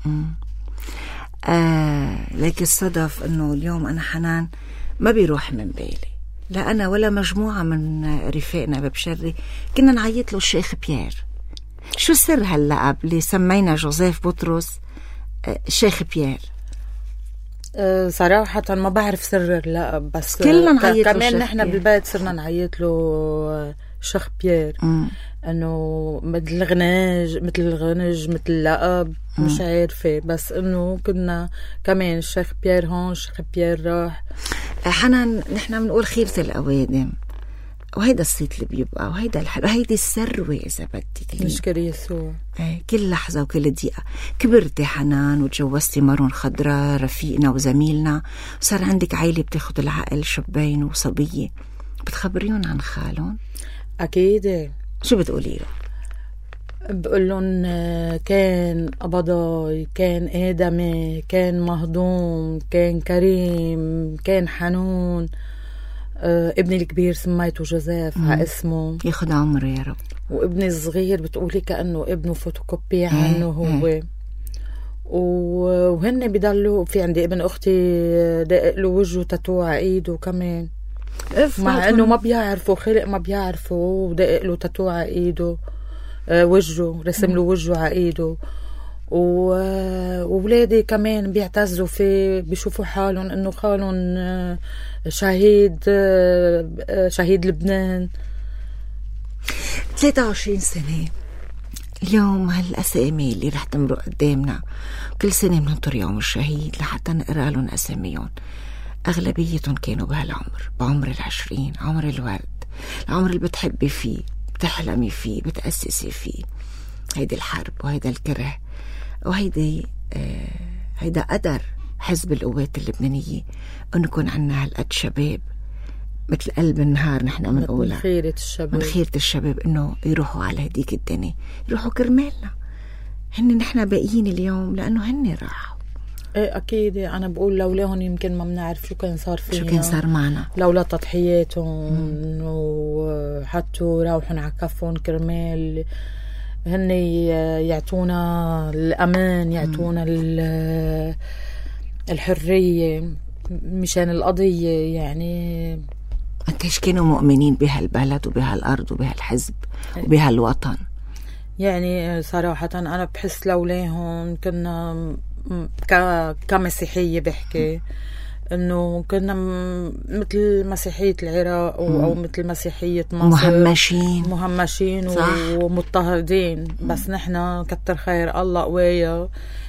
لكن الصدف انه اليوم انا حنان ما بيروح من بالي، لا أنا ولا مجموعة من رفاقنا ببشري كنا نعيط له الشيخ بيير. شو سر هاللقب اللي سمينا جوزيف بطرس الشيخ بيير؟ صراحة ما بعرف سر اللقب، بس كلنا نعيط له كمان نحن بالبيت صرنا نعيط له الشيخ بيير. انه مثل الغنج مثل اللقب مش عارفة، بس انه كنا كمان الشيخ بيير هون الشيخ بيير راح. حنان نحن بنقول خيرة الأوادم، وهيدا الصيت اللي بيبقى، وهيدا الحلو، هيدي الثروة إذا بدك. نشكر يسوع. كل لحظة وكل دقيقة. كبرتي حنان وتجوزتي مرون خضراء رفيقنا وزميلنا، وصار عندك عائلة بتاخد العقل، شبين وصبية. بتخبريون عن خالون؟ أكيد. شو بتقولي له؟ بقول لهم كان قبضاي، كان آدمي، كان مهضوم، كان كريم، كان حنون. ابني الكبير سميته جوزيف على اسمه، ياخد عمره يا رب. وابني الصغير بتقولي كأنه ابنه فوتوكوبي عنه هو. وهن بيضلوا. في عندي ابن أختي دقق له وجهه تاتو على إيده كمان، مع إنه ما بيعرفوا خلق، ما بيعرفوا، ودقق له تاتو على إيده، وجهه رسم له وجهه على إيده. وولادي كمان بيعتزوا فيه، بيشوفوا حالهم إنه خالهم شهيد لبنان. 23 سنة اليوم هالأسامي اللي رح تمرق قدامنا، كل سنة بننطر يوم الشهيد لحتى نقرأ لهم أساميهم. أغلبيتهم كانوا بهالعمر، بعمر 20، عمر الورد، العمر اللي بتحبي فيه، بتحلمي فيه، بتأسسي فيه. هيدي الحرب وهيدا الكره هيدا قدر حزب القوات اللبنانية أنه يكون عنا هالقد شباب مثل قلب النهار. نحن منقولها من خيرة الشباب إنه يروحوا على هديك الدنيا، يروحوا كرمالنا. نحن باقيين اليوم لأنه هن راحوا. ايه أكيد. أنا بقول لولاهم يمكن ما بنعرف شو كان صار فينا، شو كان صار معنا، لولا تضحياتهم وحطوا روحهم على كفهم كرمال هن يعطونا الأمان، يعطونا الحرية مشان القضية. يعني قديش كانوا مؤمنين بهالبلد وبهالأرض وبهالحزب وبهالوطن. يعني صراحة أنا بحس لولاهم كنا كمسيحية بحكي إنه كنا مثل مسيحية العراق أو مثل مسيحية مصر، مهمشين ومضطهدين. بس نحن كتر خير الله قوايا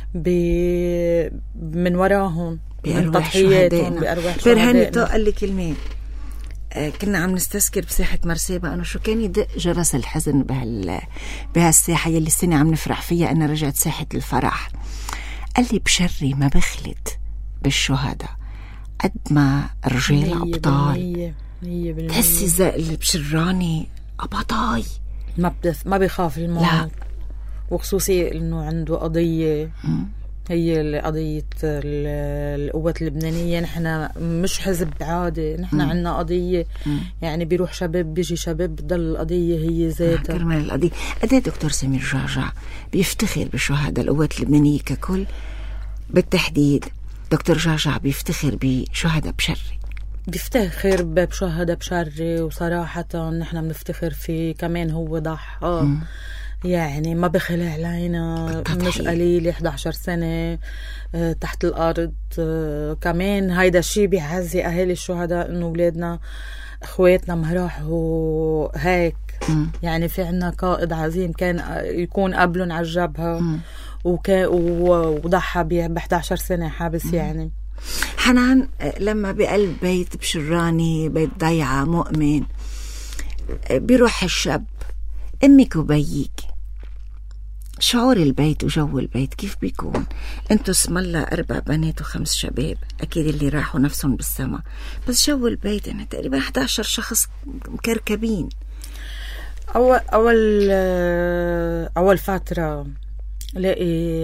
من وراهم، من تضحياتهم بأرواح شهدائنا. تو قال لي كلمة، كنا عم نستذكر بساحة مرسابة أنه شو كان يدق جرس الحزن بهالساحة يلي السنة عم نفرح فيها أنها رجعت ساحة الفرح. قال لي بشري ما بخلت بالشهداء قد ما رجال أبطال. تحسي زي البشراني أبطاي ما بيخاف الموت. لا. وخصوصي إنه عنده قضية هي قضية القوات اللبنانية. نحن مش حزب عادي، نحن عنا قضية. يعني بيروح شباب بيجي شباب، بتضل القضية هي ذاتها. كرمال القضية. قد ايه دكتور سمير جعجع بيفتخر بشهداء القوات اللبنانية ككل، بالتحديد دكتور جعجع بيفتخر بشهداء بشري؟ بيفتخر بشهداء بشري، وصراحة نحن بنفتخر فيه كمان. هو ضحى، يعني ما بخلع علينا، مش قليل. 11 سنة تحت الأرض. كمان هيدا الشي بيعزي أهالي الشهداء إنه ولادنا أخواتنا ما راحوا هيك. يعني في عنا قائد عظيم كان يكون قبلهم على الجبهة وضحى ب 11 سنة حابس. يعني حنان، لما بقلب بيت بشراني، بيت ضيعة مؤمن، بيروح الشاب، أمك وبيك، شعور البيت وجو البيت كيف بيكون؟ انتو اسم الله 4 بنات و5 شباب، اكيد اللي راحوا نفسهم بالسما، بس جو البيت انا تقريبا 11 شخص مكركبين. اول فترة لاقي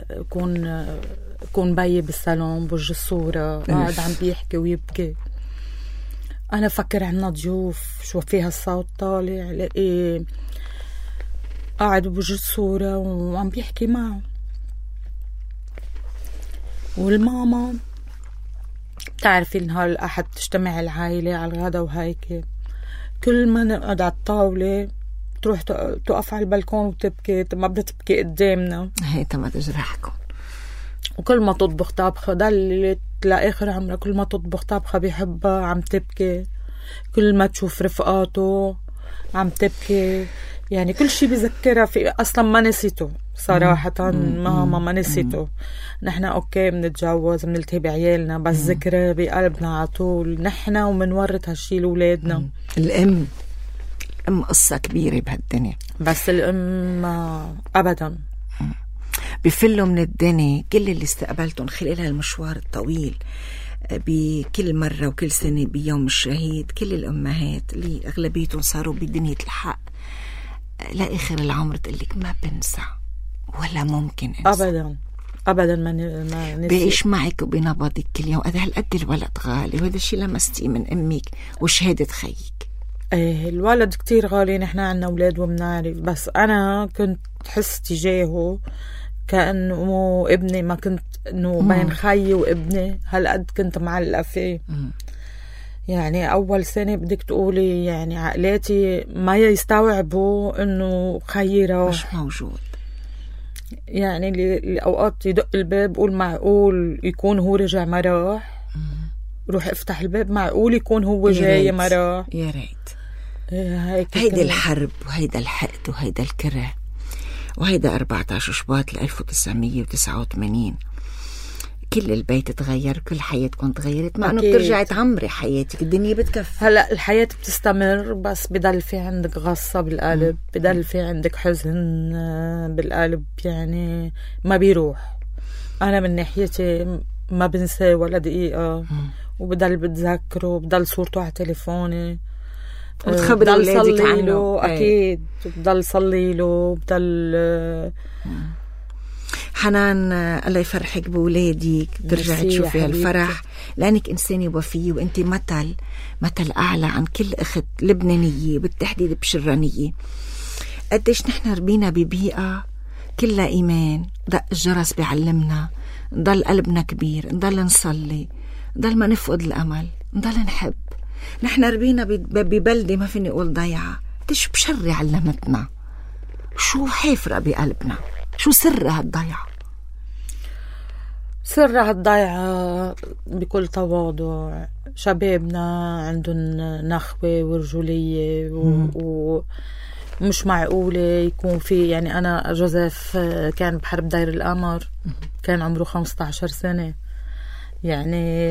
كون بيي بالصالون بوجه الصورة قاعد عم بيحكي ويبكي. انا فكر عنا ضيوف، شو فيها الصوت طالع، لاقي قاعد بوجه الصورة وعم بيحكي معه. والماما بتعرفي نهار الأحد تجتمع العائلة على الغدا وهيك، كل ما نقعد على الطاولة تروح تقف على البلكون وتبكي. ما بدها تبكي قدامنا، هي ما تجرحكم. وكل ما تطبخ طبخة ضلت لآخر عمرها، كل ما تطبخ طبخة بيحبها عم تبكي، كل ما تشوف رفقاته عم تبكي. يعني كل شيء بذكرها في، أصلا ما نسيته صراحة. ماما ما نسيته. نحن أوكي بنتجوز بنلتهي بعيالنا، بس ذكرى بقلبنا على طول نحن، ومنورث هالشي لأولادنا. الأم قصة كبيرة بهالدنيا، بس الأم أبدا بفلوا من الدنيا كل اللي استقبلتهم خلال هالمشوار الطويل. بكل مرة وكل سنة بيوم الشهيد كل الأمهات اللي أغلبيتهم صاروا بدنيا الحق لآخر العمر تقلك ما بنسى ولا ممكن أنسى أبدا ما نسي. بعيش معك وبنبضك كل يوم. هالقد الولد غالي، وهذا الشيء لمستيه من أمك وشهادة خيك. ايه الولد كتير غالي. نحن عنا أولاد وبنعرف، بس أنا كنت حس تجاهه كأنه ابني، ما كنت إنه بين خيي وابني هالقد كنت معلقة فيه. يعني أول سنة بدك تقولي يعني عقلاتي ما يستوعبوا إنه خيي راح مش موجود. يعني الأوقات يدق الباب قول معقول يكون هو رجع ما راح، روح افتح الباب معقول يكون هو جاي ما راح. يا ريت. هيدا الحرب وهيدا الحقد وهيدا الكره وهيدا 14 شباط 1989 كل البيت تغير، كل حياتكم تغيرت، مع انه بترجعي تعمري حياتك، الدنيا بتكفي. هلا الحياة بتستمر بس بضل في عندك غصة بالقلب، بضل في عندك حزن بالقلب، يعني ما بيروح. انا من ناحيتي ما بنسى ولا دقيقة، وبضل بتذكره، بضل صورته على تليفوني، وتخبري اولادك عنه. اكيد بضل صلي له، بضل حنان الله يفرحك بولادك، ترجعي تشوفي هالفرح، لأنك إنسانة وفية، وأنت مثل أعلى عن كل أخت لبنانية بالتحديد بشرانية. قديش نحن ربينا ببيئة كلها إيمان، دق الجرس بيعلمنا نضل قلبنا كبير، نضل نصلي، نضل ما نفقد الأمل، نضل نحب. نحن ربينا ببلدة ما فيني أقول ضيعة، تش بشري علمتنا، شو حافرة بقلبنا، شو سر هالضيعة؟ سر هالضيعة بكل تواضع، شبابنا عندهم نخوة ورجولية ومش معقولة يكون في. يعني أنا جوزيف كان بحرب دير القمر، كان عمره 15 سنة، يعني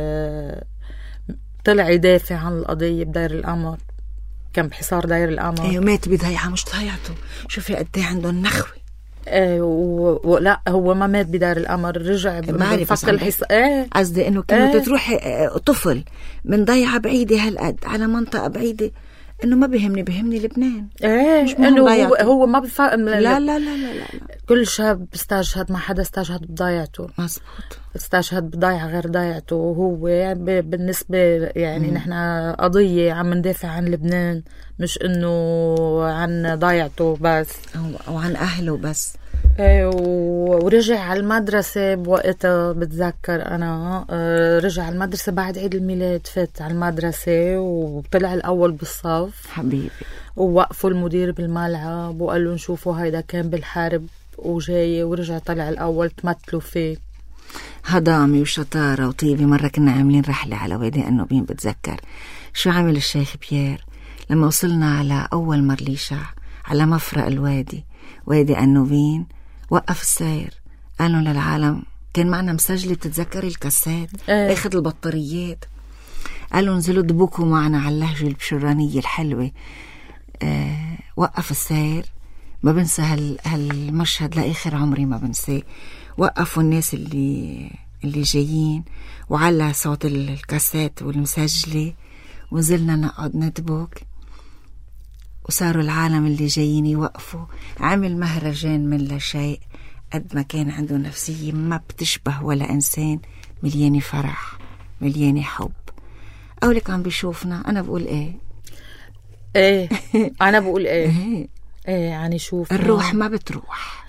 طلع يدافع عن القضية بدير القمر، كان بحصار دير القمر. ايوه مات بضيعة مش ضيعته. شوفي قد ايه عندهم نخوة. ولا هو ما مات بدار القمر، رجع بفك الحصار. قصدي انه كانت تروحي طفل من ضيعة بعيدة هالقد على منطقة بعيدة، انه ما بيهمني لبنان. مش انه هو ما بفهم. لا لا لا لا لا. كل شاب استشهد، ما حدا استشهد بضيعته. مزبوط. استشهد بضيعة غير ضيعته. هو بالنسبة يعني نحن قضية عم ندافع عن لبنان، مش انه عن ضيعته بس او عن اهله بس. ورجع على المدرسة بوقتها، بتذكر أنا رجع على المدرسة بعد عيد الميلاد، فات على المدرسة وطلع الأول بالصف حبيبي، ووقفوا المدير بالملعب وقال له نشوفوا هيدا كان بالحرب وجاي، ورجع طلع الأول، تمثلوا فيه. هضامي وشطارة وطيبة. مرة كنا عاملين رحلة على وادي النوبين، بتذكر شو عمل الشيخ بيير لما وصلنا على أول مرليشة على مفرق الوادي، وادي النوبين، وقف السير، قالوا للعالم، كان معنا مسجلة بتتذكري الكاسات، اخذ البطاريات، قالوا انزلوا دبوكوا معنا على اللهجة البشرانية الحلوة. وقف السير، ما بنسى هالمشهد لآخر عمري ما بنساه. وقفوا الناس اللي جايين وعلى صوت الكاسات والمسجلة، ونزلنا نقعد ندبوك، وصاروا العالم اللي جايين يوقفوا. عمل مهرجان من لا شيء، قد ما كان عنده نفسية ما بتشبه ولا إنسان، مليانة فرح، مليانة حب. أولك عم بيشوفنا، أنا بقول إيه أنا بقول إيه يعني شوف، الروح ما بتروح.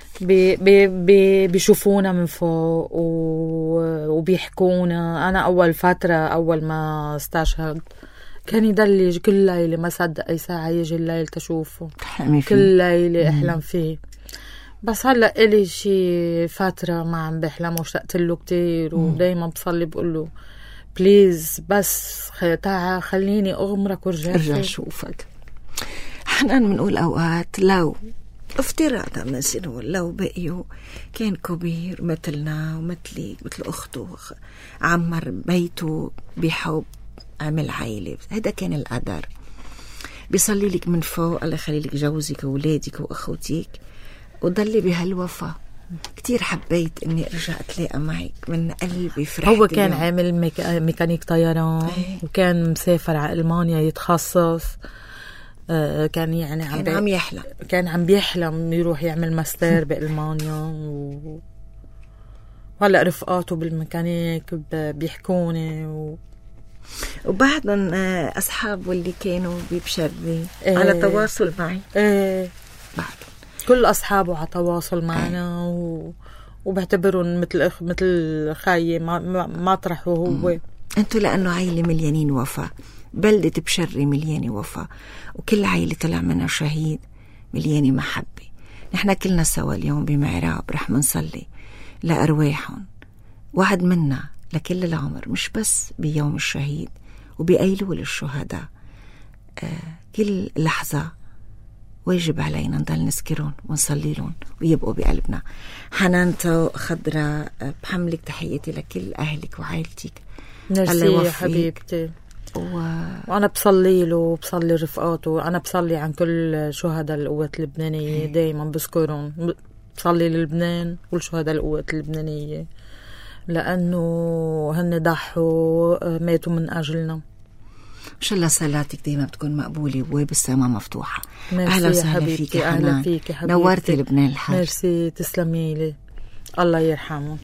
بيشوفونا من فوق وبيحكونا. أنا أول فترة أول ما استشهد كان يدلج كل ليلة، ما صدق أي ساعة يجي الليل تشوفه، كل ليلة أحلم فيه. بس هلأ إلي شي فترة ما عم بحلم، واشتقت له كتير، ودايما بصلي بقول له بليز بس تعا خليني أغمرك ورجع شوفك. حنان منقول أوقات لو افتراضا مثلا لو بقيوا كان كبير مثلنا ومثلي مثل أخته، عمر بيته بحب، عمل عائلة، هذا كان القدر. بيصلي لك من فوق الله يخلي لك جوزك وولادك وأخوتك، وضلي بهالوفا. كتير حبيت اني ارجع اتلاقى معك من قلبي، فرحت. هو كان عامل ميكانيك طيران، وكان مسافر على ألمانيا يتخصص. كان يعني عم بيحلم يروح يعمل ماستر بألمانيا، وهلا رفقاته بالميكانيك بيحكوني وبعدهم أصحاب واللي كانوا ببشرني على تواصل معي. بعد كل أصحابه على تواصل معنا وبعتبرهم مثل خاية مطرح وهو. انتوا لأنه عائلة مليانين وفا، بلدة بشري مليانة وفا، وكل عائلة طلع منها شهيد مليانة محبة. نحن كلنا سوا اليوم بمعراب رح منصلي لأرواحهم، وعد منا لكل العمر، مش بس بيوم الشهيد وبأيلول الشهداء. كل لحظة واجب علينا نضل نذكرهم ونصلي لهم ويبقوا بقلبنا. حنانته خضراء، بحملك تحياتي لكل أهلك وعائلتك. ميرسي يا حبيبتي. وأنا بصلي له وبصلي رفقاته. أنا بصلي عن كل شهداء القوات اللبنانية، دايما بذكرهم، بصلي للبنان والشهداء القوات اللبنانية، لأنه هن ضحوا ماتوا من أجلنا. إن شاء الله صلاتك دايما بتكون مقبولة وباب السماء مفتوحة. أهلا وسهلا فيك. أهلا فيك حبيبتي. نورتي لبنان الحار. ميرسي، تسلمي لي، الله يرحمه.